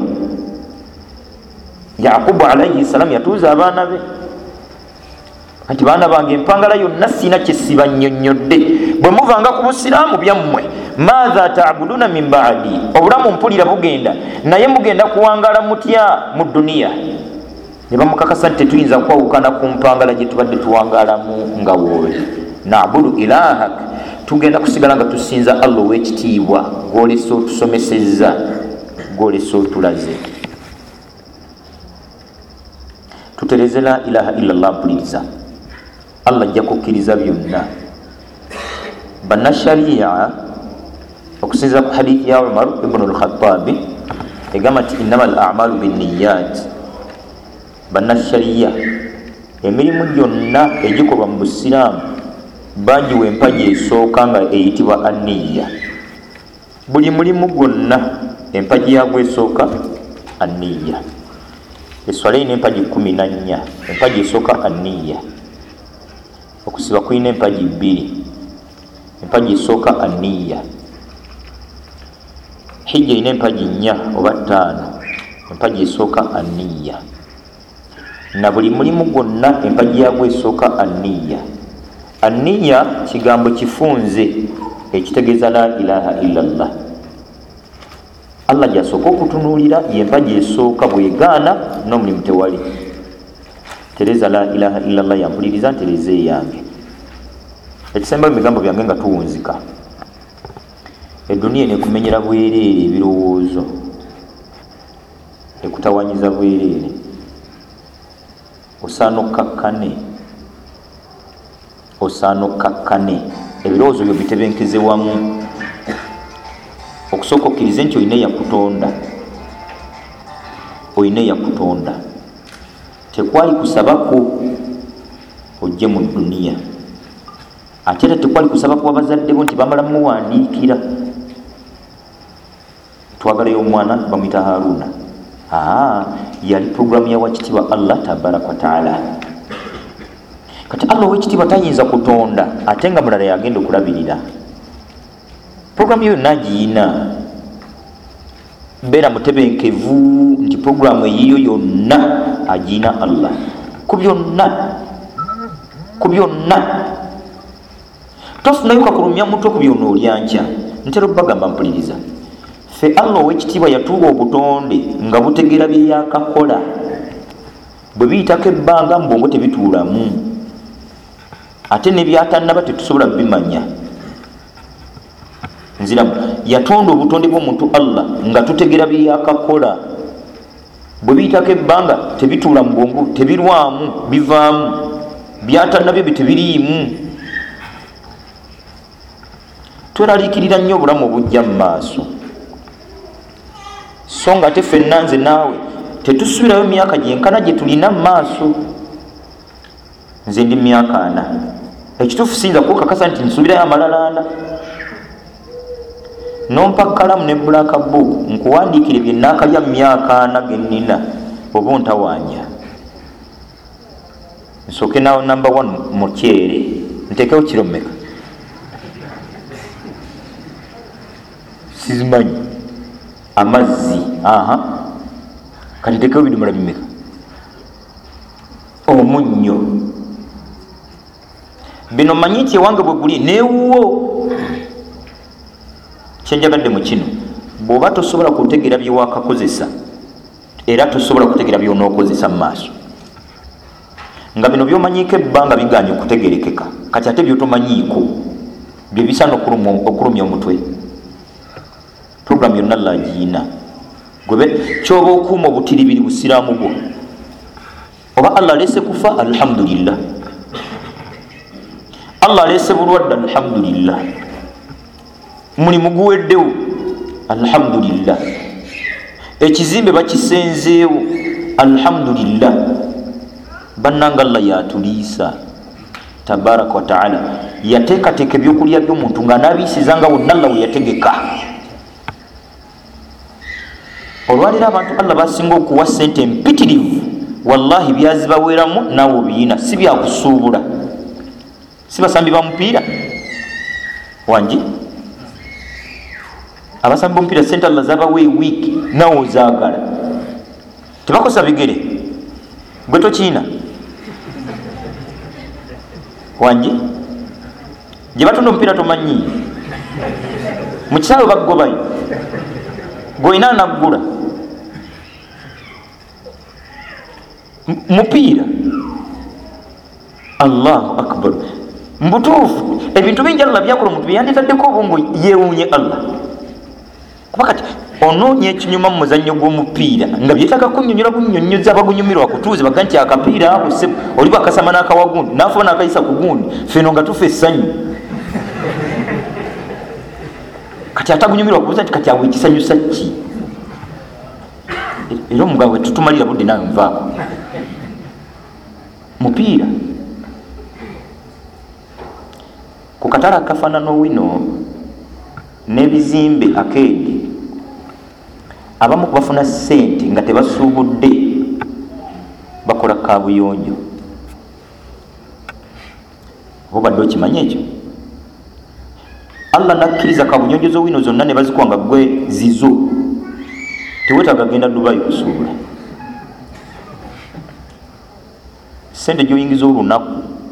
Yakubu alayhi salaam yatuuza abaana be nti baana bange, empangala yonna sina kye sibannyonnyodde, bwe muvanga ku busiraamu byammwe, maatha ta'buduna min ba'di, obulamu mpulira bugenda naye mugenda kuwangaala mutya mu duniya. Ne bamukakasa nti tetuyinza kwawukana ku mpangala gye tubadde tuwangaalamu nga wowe. Na'budu ilahak, tugenda kusigala nga tusinza Allah ow'ekitiibwa gw'olese otusomesezza, gw'olese otulaze. Tutereze la ilaha illallah mpuliriza, Allah ajja kukkiriza byonna. Bannashariya okusinziira ku hadithi ya Umar ibn al-Khattabi egamba nti innama al-a'malu binniyat. Bannashariya emirimu gyonna egikolwa mu busiraamu bagiwa empagi esooka nga eyitibwa aniya. Buli mulimu gwonna empagi yagwo esooka aniya. Eswala erina empagi kumi na nnya, empagi esooka aniya. Okusiba kulina empagi bbiri, empagi esooka aniya. Hijja erina empagi nnya oba ttaano, empagi esooka aniya. Na buli mulimu gwonna empagi yagwo esooka aniya. Aniya kigambo kifunze ekitegeeza la ilaha illallah. Allah gy'asooka okutunuulira y'empagi esooka, bwegaana n'omulimu tewali. Tereza la ilaha illallah yampuliriza ntereza eyange. Ekisembayo ebigambo byange nga tuwunzika. Eduniya nekumenyera bwereere ebirowoozo, ekutawanyiza bwereere, osaana okkakkane, osaana okkakkane, ebirowoozo byo bitebenkeze wamu. Okusooka okkirize nti olina eyakutonda, olina eyakutonda. Tekwali kusabaku ojje mu duniya, ate era tekwali kusabaku abazadde bo nti bamala muwandiikira twagalayo omwana bamuyita Haruna. Aa, yali programu ya wakitiibwa Allah tabaraka wa taala. Kati Allah ow'ekitiibwa tayinza kutonda ate nga mulala yagenda okulabirira. Programu yo nagiyina, beera mutebenkevu nti programu eyiyo yonna agiyina Allah ku byonna, ku byonna. Tofunayo kakulumya mutwe ku byonna olyankya. Ntera obbagamba mpuliriza, ffe Allah ow'ekitiibwa yatuwa obutonde nga butegeera bye yakakola. Bwe biyitako ebbanga mu bwongo tebituulamu, ate ne byatannaba tetusobola bimanya. nziramu yatonda obutonde bw'omuntu Allah nga tutegera byakakola bwe biyitako ebbanga tebituula mu bwongo tebirwamu bivaamu byatanabyo bye tebiriimu. Tweraliikirira nnyo obulamu obujja mu maaso so nga ate ffenna nze naawe tetusubirayo myaka gyenkana gye tulina mu maaso. Nze ndi myaka ana ekituufu siyinza kukakasa nti nsubirayo amalala ana. Nompa kalamu ne black book nkuwandiikire bye naakalya mu myaka ana ge nnina oba ontawanja. Nsooke nawo number one mukyere nteekewo kiro mmeka sizimanyi amazzi aha kati nteekewo bidumula bimeka omunnyo bino manyi nti ewange bwe guli neewuwo kyenjagadde mu kino bw'oba tosobola kutegeera bye wakakozesa era tosobola kutegeera byonookozesa mu maaso nga bino byomanyiiko ebbanga biganye okutegerekeka kati ate byotomanyiiko bye bisa n'okulumya omutwe. Programu yonna lagiina gwebe kyoba okuuma obutiribiri busiraamu bwo oba Allah aleese kufa alhamdulillah, Allah aleese bulwadde alhamdulillah, mulimu guweddewo alhamdulillah, ekizimbe bakisenzeewo alhamdulillah. Bannanga Allah yatuliisa tabaraka wa taala yateekateeka ebyokulya by'omuntu nga n'abiisizanga wonna Allah we yategeka. Olwaliro abantu Allah basinga okuwa ssente mpitirivu wallahi byazibaweeramu naawe obiyina si byakusuubula si basambi ba mupiira wangi abasambi bamupiira ssente Allah zabawa ewiiki naawe ozaagala tebakosa bigere gwe tokiina wangi gye batunda omupiira tomanyi mu kisaawe bagobayo gweina anaggula mupiira. Allahu akbar. Mbutuufu ebintu bingi Allah byakola omuntu byanditaddeko obwongo yeewuunye Allah kuba kati onoonya ekinyuma mu muzannyo gw'omupiira nga byetaaga kunnyonnyola bunnyonnyoza abagunyumirwa kutuuze baga nti akapiira akuse oli bwakasama n'akawa gundi naafuba n'akayisa ku gundi feno nga tufa essanyu kati atagunyumirwa kubuuza nti kati awe ekisanyusa ki era omugabo tutumalira budde nawe nvaako mupiira ku katala akafaanana owino n'ebizimbe akeedi abamu kubafuna ssente nga tebasuubudde bakola kabuyonjo. Obadde okimanyi ekyo Allah nakkiriza kabuyonjo z'owino zonna ne bazikuwa nga gwe zizo tewetaaga genda Dubai kusuubula ssente gy'oyingiza olunaku.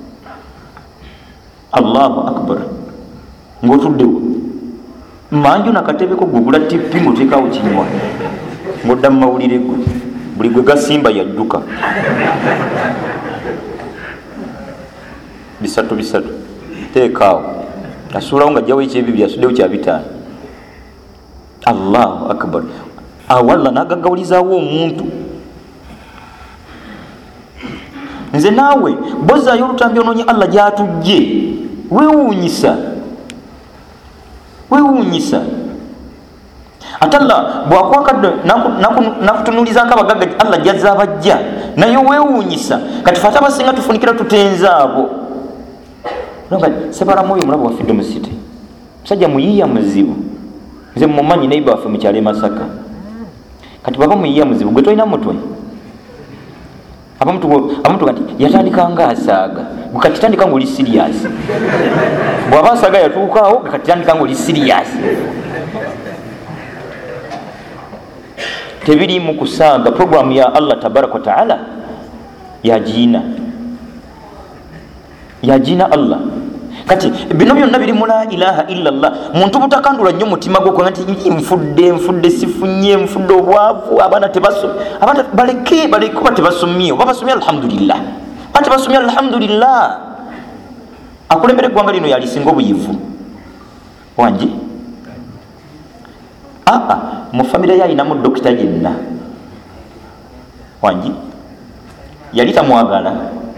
Allahu akbar. Ng'otuddewo manju nakatebeko gugula tipi ng'oteekawo kinywa ng'odda mu mawulire gwe buli gwe gasimba yadduka bisatu bisatu teekaawo asuulawo nga jjawo ekyebibiri asuddewo kya bitaano. Allahu akbar. Awalla n'agaggawulizaawo omuntu. Nze naawe bozaayo olutambi onoonye Allah gy'atujje weewuunyisa weewuunyisa ate Allah bw'akwakadde nakutunuulizako abagagga Allah gy'azza abajja naye weewuunyisa kati fe ate abasinga tufunikira tutenze abo nga sebalamu oyo omulabu waffe Domusite musajja muyiiya muzibu nze mumanyi neiba waffe mu kyalo e Masaka kati baba muyiiya muzibu gwe tolina mutwe abamutuga nti yatandika nga asaaga gwe kati tandika nga oli serious bw'aba asaaga yatuukaawo gwe kati tandika nga oli serious. Tebiri mu kusaaga programu ya Allah tabaraka wa taala yagiina yagiina Allah kati bino byonna biri mu la ilaha illa Allah. Muntu butakandula nnyo mutima gwo nga nti nfudde nfudde sifunye nfudde obwavu abaana tebasomye abaana baleke baleke kuba tebasomye oba basomye alhamdulillah ate basomye alhamdulillah. Akulembera eggwanga lino yalisinga obuyivu wangi aa mu famire yalinamu dokita yenna wangi yali tamwagala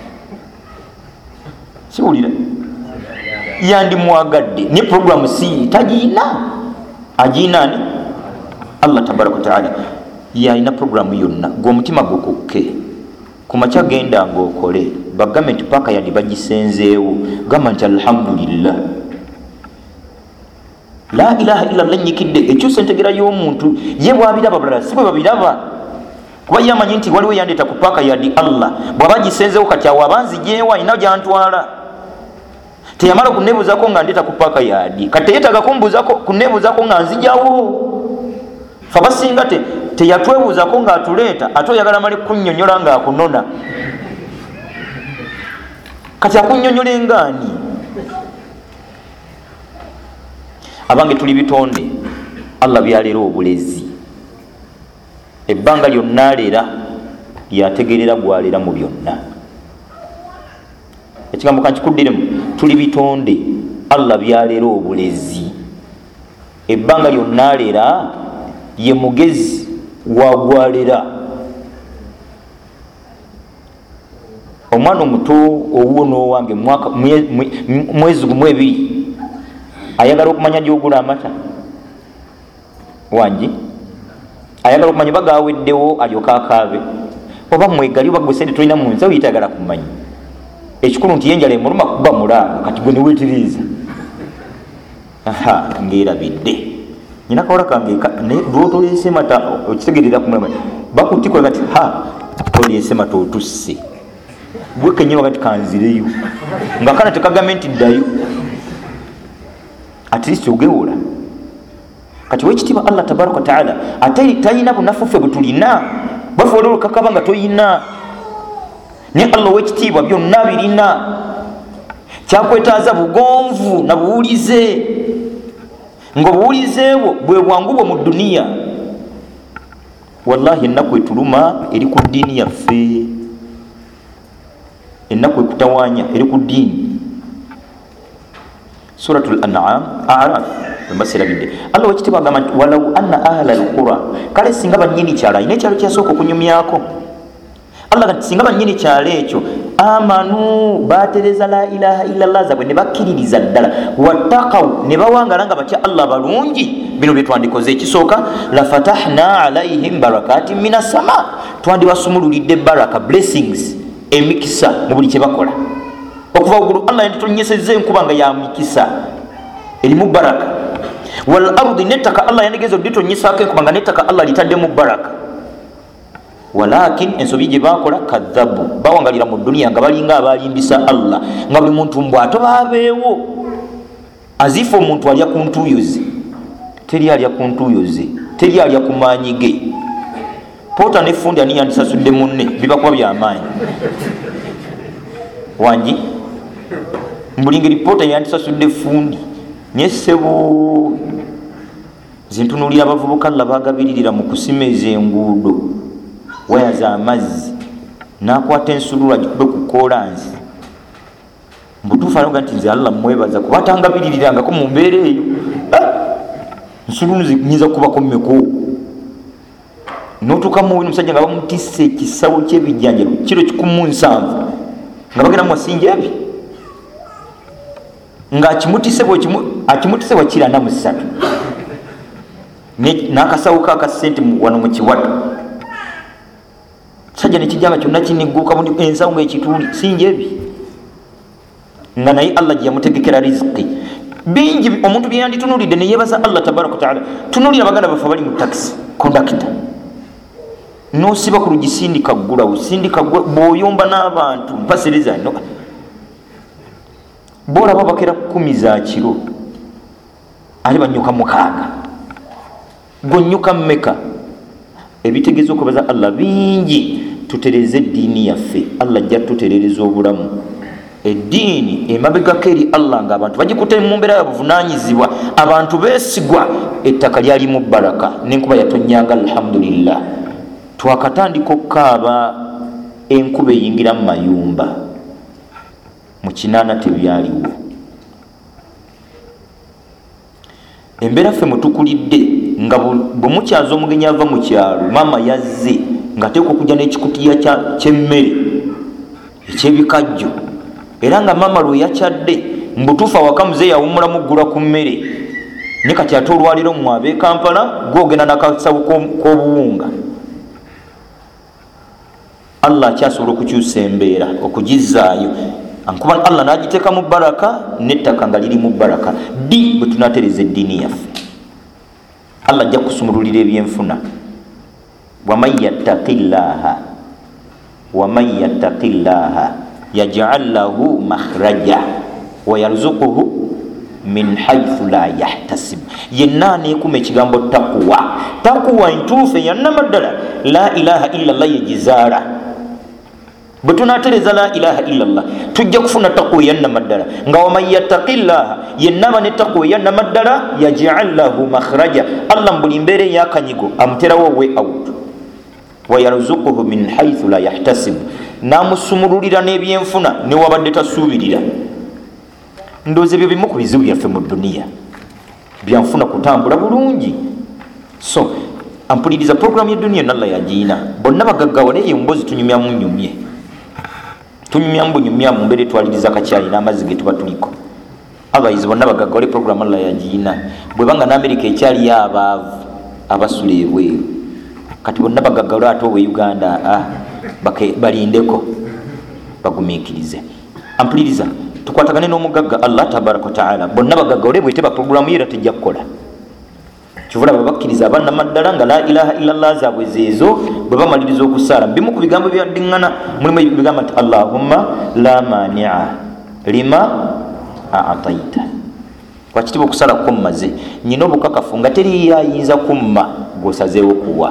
siwulira yandimwagadde ne programu si tagiina agiinaani Allah tabaraka wataala yalina programu yonna gwomutima gukukke kumakya genda ngaokole bagavumenti paka yandi bagisenzeewo gamba nti alhamdulillah la ilaha illa allah nyikidde ekyusa entegera y'omuntu ye bwabiraba balala si bwe babiraba kuba yamanyi nti waliwo yandeeta ku paka yadi Allah bw'aba gisenzeewo kati awo abanzijeewa ina gyantwala teyamala kunebuuzako nga ndeeta ku paka yadi kati teyetaaga kumbuuzako kunebuuzako nga nzijawo fe abasinga te teyatwebuuzako ng'atuleeta ate oyagala male kunnyonnyola ng'akunona kati akunnyonnyola engaani abange tuli bitonde Allah byalera obulezi ebbanga lyonna alera lyategerera gwalera mu byonna ekigambo kankikuddiremu tuli bitonde Allah byalera obulezi ebbanga lyonna alera ye mugezi wagwalera omwana omuto owuwo n'owange mwezi gumu ebiri ayagala okumanya gyogula amata wangi ayagala okumanya bagaweddewo alyoka akaabe oba mwegali oba gwesente tolina munza oyitayagala kumanya ekikulu nti yenjala emuluma kuba mulaalo kati gwe neweetiriiza aha ngeerabidde nyina kawala kange lwotolese mata okitegerera kumulama bakutikola kati ha tolese mata otusse gwe kenyini wakati kanzireyo nga kana tekagamenti ddayo at least ogewola kati wekitiibwa Allah tabaraka wataala ate tayina bunafu ffe bwe tulina bafe olwo kakaba nga toyina ne Allah wekitiibwa byonna birina kyakwetaaza bugonvu na buwulize ng'obuwulizeebwo bwe bwangu bwo mu duniya wallahi ennaku etuluma eri ku ddiini yaffe ennaku ekutawaanya eri ku ddiini suratul an'am a'raf mbasirabidde Allah wekitiibwa agamba nti walau anna ahla alqura kale singa bannyini kyalo ayina ekyalo kyasooka okunyumyako Allah kati singa bannyini kyalo ekyo amanu batereza la ilaha illallah zabwe ne bakkiririza ddala wattaqaw ne bawangala nga batya Allah balungi bino bye twandikoze ekisooka la fatahna alaihim barakatin minas sama twandibasumululidde baraka blessings emikisa mu buli kye bakola okuva waggulu Allah yanditonyesezza enkuba nga ya mikisa erimu baraka wal ardi nettaka Allah yandigeza odditonyesaako enkuba nga nettaka Allah litaddemu baraka walakin ensobi gye bakola kadhabu bawangalira mu duniya nga balinga abalimbisa Allah nga buli muntu mbwato babeewo azifu omuntu alya ku ntuuyoze teri alya ku ntuuyoze teri alya ku maanyi ge pota nefundi ani yandisasudde munne bibakuba byamaanyi wangi mbulinga ripota yandisasudde fundi nyesebo zintunulira abavubuka Allah bagabiririra mu kusimeza enguudo waya z'amazzi nakwata ensulula gikube ku kolansi mbutuufu alonga nti nze Allah mwebaza kuba tangabiririrangako mu mbeera eyo nsululu zinyinza kubako mmeko notuuka muwini musajja nga bamutisse ekisawo ky'ebijjanjalo kiro kikumu nsanvu nga bagenda mu wasinja ebi nga akimutise wakira na musatu n'akasawo kakasente wano mu kiwato sajja nekijjanga kyonna kinigguuka bundi ensawo ngaekituuli sinja ebi nga naye Allah gye yamutegekera riziki bingi omuntu byeyanditunulidde neyebaza Allah tabaraka wataala tunulira baganda bafe bali mu taxi kondakita nosiba ku lugi sindika ggulawo sindika bw'oyomba n'abantu mpasiriza no bora babakera kumi za kiro ali banyuka mukaaga gonyuka mmeka ebitegeeza okubaza Allah bingi tutereze eddiini yaffe Allah ajja tuterereza obulamu eddiini emabegako eri Allah nga abantu bagikutte mu mbeera ya buvunaanyizibwa abantu beesigwa ettaka lyali mu baraka n'enkuba yatonyanga alhamdulillah twakatandika okukaaba enkuba eyingira mu mayumba mu kinaana tebyaliwo embeera ffe mutukulidde nga bwe mukyaza omugenyi ava mu kyalo maama yazze nga teeka okujja n'ekikutiya ky'emmere ekyebikajjo era nga maama lwe yakyadde mbutuufu awaka muze yawumulamu ggula ku mmere ne kati ate olwaliro mwabe Kampala gwogenda n'akasawo k'obuwunga. Allah akyasobola okukyusa embeera okugizaayo ankuba Allah n'agiteeka mu baraka n'ettaka nga liri mu baraka di bwe tunatereza eddiini yaffe. Allah ajja kusumululira ebyenfuna. waman yattaqillaha waman yattaqillaha yaj'al lahu makhraja wa yarzuquhu min haythu la yahtasib. yenna neekuma ekigambo takuwa. takuwa entuufu eyannamaddala la ilaha illallah yegizaala. bwe tunatereza la ilaha illallah tujja kufuna takuwa eyannamaddala nga waman yattaqillaha yenna aba ne takuwa eyannamaddala yaj'al lahu makhraja. Allah mu buli mbeera eyakanyigo amuterawo way out. wa yarzuquhu min haythu la yahtasib, namusumululira n'ebyenfuna newabadde tasuubirira. ndowooza ebyo bimu ku bizibu byaffe mu duniya byanfuna kutambula bulungi. So ampuliriza programu y'eduniya nalla yagiina bonna bagaggawo naye embozi tunyumyamu nyumye tunyumyamu bunyumyamu mbere twaliriza kakyali n'amazzi ge tuba tuliko. abayizi bonna bagaggawo le programu alla yagiina bwe banga n'Amerika ekyali abaavu abasula ebweru kati bonna bagaggawo ate owe Uganda ah, balindeko bagumiikirize. ampuliriza tukwatagane n'omugagga Allah tabaraka wa taala bonna bagaggawo le bwete ba programu yeera tejja kukola kivula babakkiriza abaana maddala nga la ilaha illallah zaabwe zeezo bwe bamaliriza okusaala. bimu ku bigambo byaddiŋŋana mulimu ebigamba nti allahumma la mani'a lima a'taita. wakitiibwa okusala kummaze nyina obukakafu nga teriyo ayinza kumma gwosazeewo kuwa.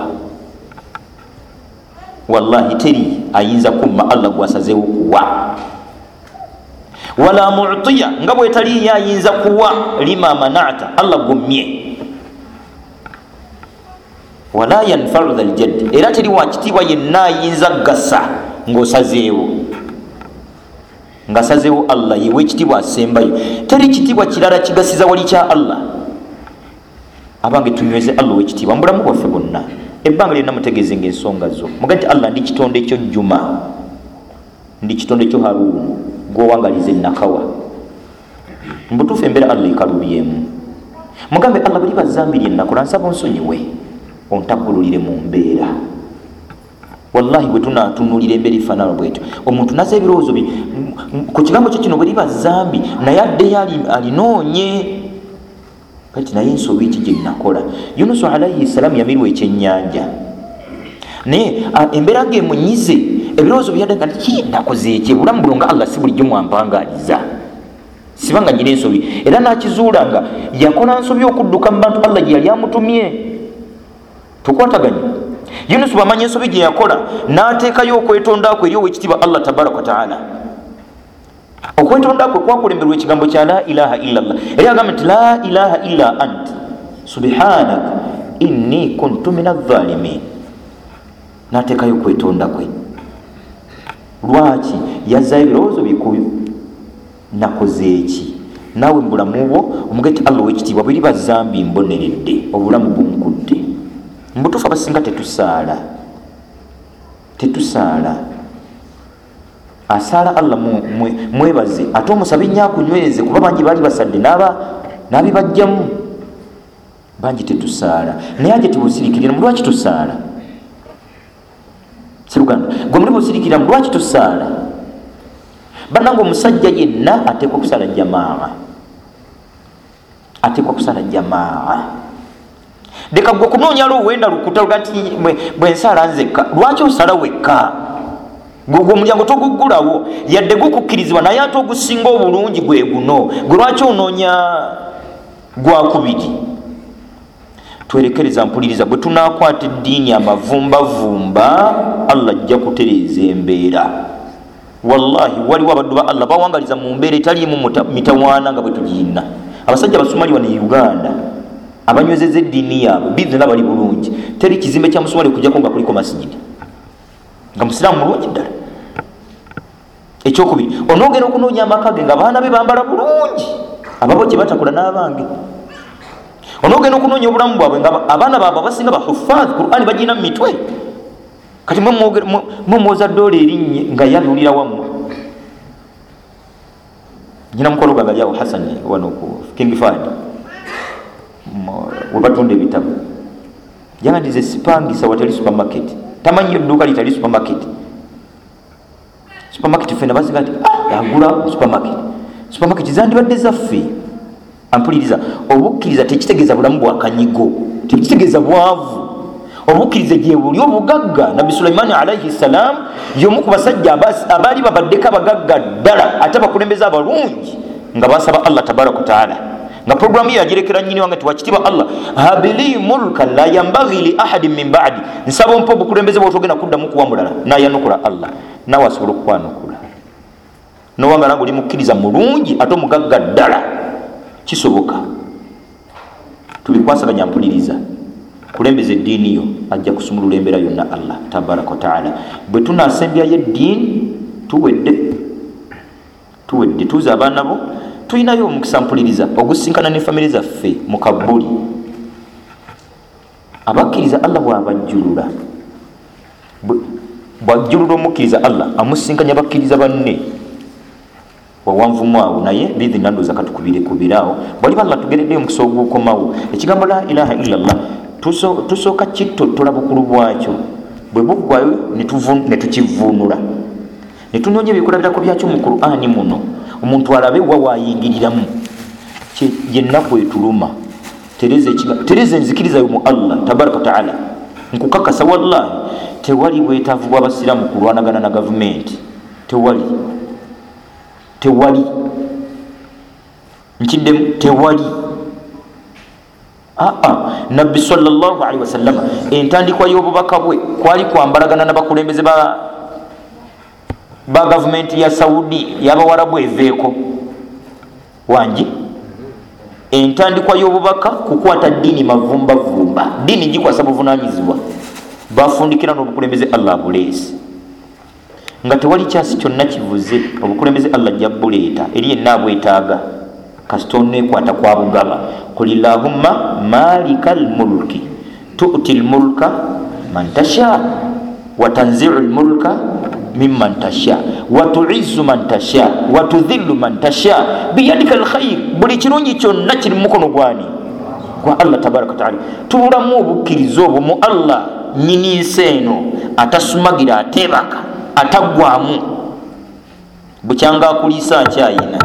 wallahi teri ayinza kumma Allah gwasazeewo kuwa. wala mu'tiya nga bwetali ayinza kuwa lima mana'ta Allah gumye. wala yanfa'u dhal jadd era teri wakitiibwa yenna ayinza gasa ng'osazeewo ngasazeewo Allah yewe ekitiibwa asembayo. teri kitiibwa kirala kigasiza wali kya Allah. abange tunyweze Allah w'ekitiibwa mbulamu bwaffe bwonna. ebbanga lyonna mutegeezenga ensonga zo muga nti Allah ndi kitonde kyo Juma, ndi kitonde kyo Harun gwowangaliza enakawa. mbutuufu embeera Allah ekalubyemu mugambe Allah bali bazambiri ennaku lansaba onsonyiwe ontaggululire mu mbeera. wallahi bwe tunatunulira embeera efaanana bwetyo omuntu nasa ebirowoozo ku kigambo kyo kino bwe liba zambi naye addeyo alinoonye kati naye ensobi ki gye nakola. Yunusu alayhi salaamu yamirwa ekyennyanja naye embeera ng'emunyize ebirowoozo byaddaga nti nakoze eki bulamu bulonga Allah si bulijjo mwampangaaliza sibanga nyina ensobi era n'akizuula nga yakola nsobi okudduka mu bantu Allah gye yali amutumye. tukwataganye Yunusu bwamanya ensobi gye yakola n'ateekayo okwetonda kwe eri ow'ekitiibwa Allah tabaraka wa taala. okwetonda kwe kwakulemberwa ekigambo kya la ilaha illallah era agamba nti la ilaha illa ant subhanaka inni kuntu min adh-dhalimin. n'ateekayo okwetonda kwe. lwaki yazaayo ebirowoozo bikuyu nakoze eki naawe mubulamu bwo omugeti Allah ow'ekitiibwa bwe liba zambi mboneredde obulamu bunkudde. mbutuufu abasinga tetusaala tetusaala asaala Allah mwebaze ate omusabe nnyo akunyweze kuba bangi baali basadde n'abibajjamu bangi tetusaala naye ate tebusirikirira mu lwaki tusaala siruganda gwe muli busirikirira mu lwaki tusaala. bannanga omusajja yenna ateekwa okusala jamaa ateekwa kusala jamaa. leka gwe kunoonya luwenda lukuta luga nti bwe nsala nzekka lwaki osala wekka gwe omulyango toguggulawo yadde gukukkirizibwa naye ate ogusinga obulungi gwe guno gwe lwaki onoonya gwakubiri. twerekereza mpuliriza bwe tunaakwata eddiini amavumbavumba Allah ajja kutereeza embeera. wallahi waliwo abaddu ba Allah bawangaliza mu mbeera etaliimu mitawaana nga bwe tugiina. abasajja basumali wano e Uganda abanywezeza eddiini yaabwe bizina bali bulungi teri kizimbe kya musumali okujjako nga kuliko masigidi nga musiraamu mulungi ddala. ekyokubiri onoogera okunoonya amaka ge nga baana be bambala bulungi ababo kye batakola n'abange. onogenda okunoonya obulamu bwabwe nga abaana baabwe abasinga bahufaadhi Qur'ani bagina mu mitwe kati mwe mwoza ddoola erinnya nga yalulira wammwe. Nyina mukolo gwange aliawo Hassan wano ku King Fahd webatunda ebitabo yandize sipangisa watali supermarket tamanyi edduuka litali supermarket supermarket fena baziga ati ah yagula supermarket supermarket zandibadde zaffe. Ampuliriza obukkiriza tekitegeeza bulamu bwa kanyigo tekitegeeza bwavu obukkiriza gye buli obugagga. Nabbi Sulaiman alayhi salam yomu ku basajja abaali babaddeko abagagga ddala ate bakulembeza abalungi nga basaba Allah tabaraka taala nga programu ye yagirekera nnyini wange tiwakitiba Allah habili mulka la yambaghi li ahadin min ba'di nsaba mpo obukulembeze bwotogenda kuddamu kuwa mulala nayanukula Allah nawe asobola okukwanukula nowanga nange oli mukkiriza mulungi ate omugagga ddala kisoboka. Tubikwasaganya mpuliriza kulembeza eddiini yo ajja kusumulula embeera yonna Allah tabaraka taala. Bwe tunasembyayo eddiini tuwedde tuwedde tuza abaana bo tulinayo omukisa mpuliriza ogusinkana ne famire zaffe mu Kabuli. Abakkiriza Allah bwabajjulula bwajjulula omukkiriza Allah amusinkanya abakkiriza banne wawanvumu awo naye bithi nandoza katukubire kubirawo bwali balla tugeredde omukisa ogukomawo ekigambo la ilaha illallah tusooka kitottola bukulu bwakyo bwe buggwayo ne tukivvuunula ne tunoonya ebikulabirako byakyo mu Qur'ani muno omuntu alabe wa wayingiriramu yennaku etuluma tereza enzikiriza yo mu Allah tabaraka taala. Nkukakasa wallahi tewali bwetaavu bw'abasiraamu kulwanagana na gavumenti tewali tewali nkiddemu tewali aa Nabbi sallallahu alaihi wasallam entandikwa y'obubaka bwe kwali kwambalagana n'abakulembeze ba ba gavumenti ya Saudi y'abawarabu eveeko wangi entandikwa y'obubaka kukwata ddiini mavumba vumba ddiini gikwasa buvunaanyizibwa bafundikira n'obukulembeze Allah buleesi nga tewali kyasi kyonna kivuze obukulembeze Allah jabbuleeta eri yenna abwetaaga kasitone kwata kwa bugaba kulillahumma malikal mulki tu'til mulka man tasha wa tanzi'ul mulka mimman tasha wa tu'izzu man tasha wa tudhillu man tasha biyadikal khair. Buli kirungi kyonna kiri mu mukono gwani kwa Allah tabaraka taala. Tubulamu obukkiriza obwo mu Allah nyini nseeno atasumagira atebaka atagwamu bukyanga akulisa akyayina.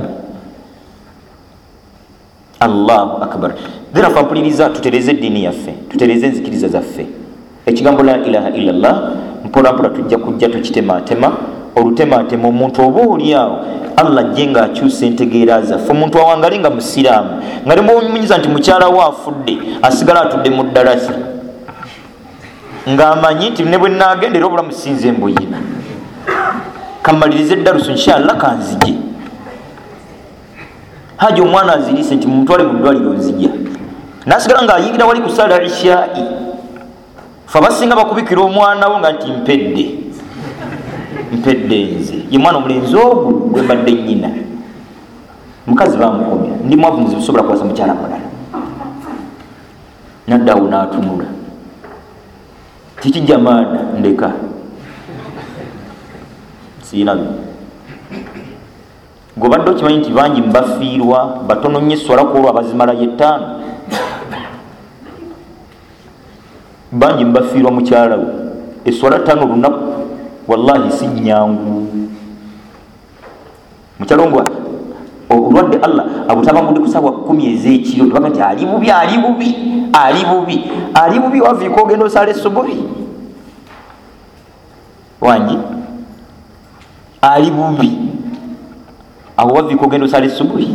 Allahu akbar. Dhira fampuliriza tutereze eddiini yaffe tutereze enzikiriza zaffe ekigambo la ilaha illallah mpola mpola tujja kujja tukitematema olutematema omuntu oba oliawo Allah jenga akyusa entegeera zaffe omuntu awangale nga musiraamu nga limumunyiza nti mukyala we afudde asigala atudde mu ddalasa ng'amanyi nti ne bwe naagendera obulamu sinze mbuyina kamaliriza eddalusu inshallah kanzije haja omwana azirise nti mumutwale mu ddwaliro nzija nasigala ng'ayingira wali kusala ishai fa basinga bakubikira omwana wo nga nti mpedde mpedde nze ye mwana omulenzi ogwo gwe mbadde nnyina mukazi bamukomya ndi mwavu muzibu sobola kuwasa mukyala mulala naddaawo n'atunula kikijja maana ndeka siina gobadde okimanyi nti bangi mbafiirwa batono nnyo eswalaku olwo abazimalayo ettaano bangi mbafiirwa mukyala we eswala ttaano olunaku wallahi si nyangu mukyala ngwa olwadde Allah abutabangudde ku ssaawa kkumi ez'ekiro tubaga nti ali bubi ali bubi ali bubi ali bubi waviika ogenda osala essubuhi wangi ali bubi awo waviika ogenda osala essubuhi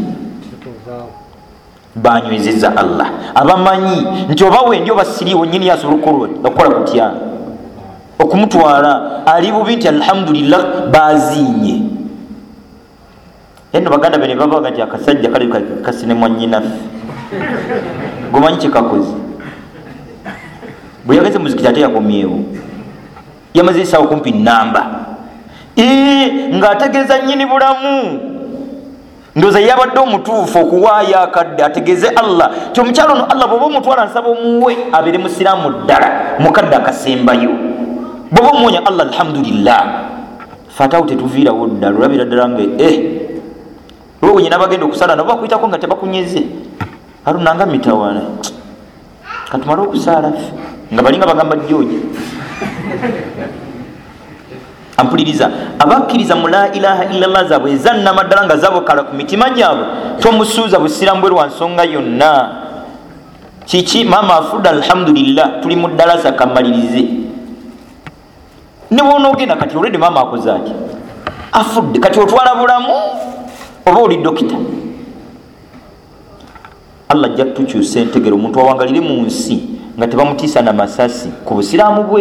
banywezeza Allah abamanyi nti oba wendi oba siriiwo nnyini yasobola okukola kutya okumutwala ali bubi nti alhamdulillah bazinye eno baganda bene babaga nti akasajja kali kasinemwa nnyinaffe gomanyi kyekakoze bwe yageze muzikiti ate yakomyewo yamaze esaawa kumpi namba ng'ategeeza nnyini bulamu ndoza yabadde omutuufu okuwaayo akadde ategeeze Allah ti omukyalo ono Allah bwoba omutwala nsaba omuwe abeere musiraamu ddala mukadde akasembayo bwoba omuwonya Allah alhamdulillah fataawo tetuviirawo ddala olabira ddala nga eh olwo wenyina bagenda okusala nabo bakuyitako nga tebakunyeze alunanga mitawana katumale okusaala nga balinga bagamba jjooje ampuliriza abakkiriza mu la ilaha illallah zaabwe ezannama ddala nga zabokala ku mitima gyabwe tomusuuza busiramu bwe lwa nsonga yonna kiki maama afudde alhamdulillah tuli mu ddalasa kamalirize ne bwonoogenda kati olwedde maama akoze ati afudde kati otwala bulamu oba oli dokita Allah ajja kutukyusa entegero omuntu awangalire mu nsi nga tebamutiisa na masasi ku busiraamu bwe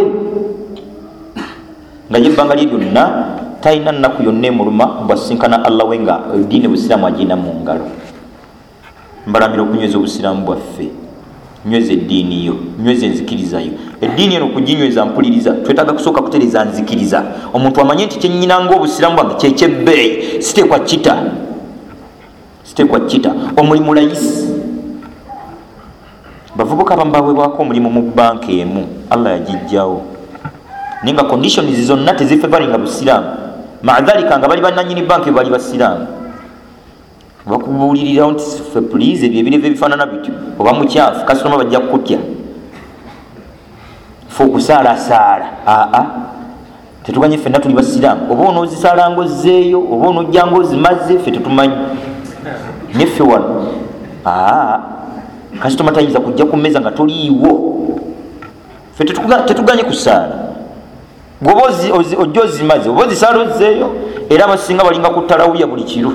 nga yebbanga lye lyonna talina nnaku yonna emuluma bwasinkana Allah we nga eddiini busiraamu agenda mu ngalo. Mbalamira okunyweza obusiraamu bwaffe, nyweza eddiini yo, nyweza enzikiriza yo. Eddiini eno kuginyweza mpuliriza twetaaga kusooka kutereza nzikiriza. Omuntu amanye nti kyennyina ng'obusiraamu bwange kyekyebbeeyi sitekwa kita sitekwa kita omulimu layisi. Bavubuka abamu baweebwako omulimu mu banka emu Allah yagijjawo naye nga conditions zonna tezifevaringa busiraamu maadhalika nga bali bannanyini banka bali basiraamu bakubuulirirawo nti ffe please ebyo ebireva ebifaanana bityo oba mukyafu kasitoma bajja kukutya fe okusaalasaala aa tetuganye ffenna tuli basiraamu oba onoozisaala ng'ozzeeyo oba onojja ng'ozimaze ffe tetumanyi neffe wano aa kasitoma tayinza kujja ku mmeeza nga toliiwo ffe tetuganye kusaala gwoba ojja ozimaze oba ozisaala ozzeeyo era abasinga balinga ku talawuya buli kiro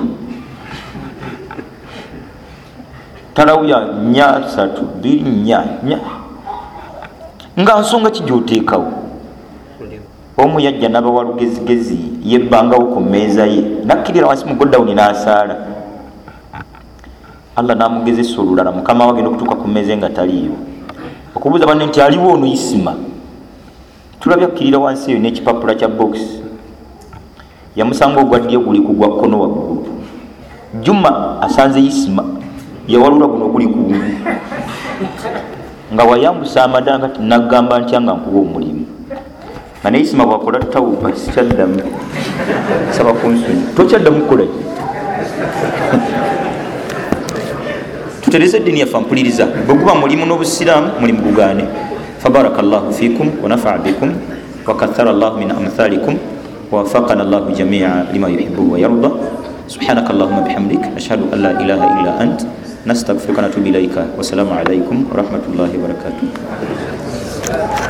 talawuya nya satu bbiri nya nya nga nsonga kijja oteekawo. Omu yajja n'abawa lugezigezi yebbangawo ku mmeeza ye nakkirira wansi mu godawuni n'asaala. Allah n'amugezesa olulala mukama we agenda okutuuka ku mmeeza nga taliiwo okubuuza banne nti aliwo ono isima. Tulabya akkirira wansi eyo n'ekipapula kya bokisi yamusanga ogwaddyo guli ku gwa kkono waggulu. Juma asanze isima yawalula guno guli ku ngulu nga wayambusa amadanga ti nagamba ntya nga nkuwa omulimu nga neisima bwakola tutawupa sikyaddamu saba kunsonyi tokyaddamu kukolaki tutereza eddiini yaffe mpuliriza bwe guba mulimu n'obusiraamu mulimu gugaane. Fabarakallahu fikum wa nafa'a bikum wa kathara Allahu min amthalikum wa wafaqana Allahu jami'a lima yuhibbu wa yarda. Subhanakallahumma bihamdik ashhadu an la ilaha illa ant nastaghfiruka wa natubu ilayka. Wassalamu alaykum wa rahmatullahi wa barakatuh.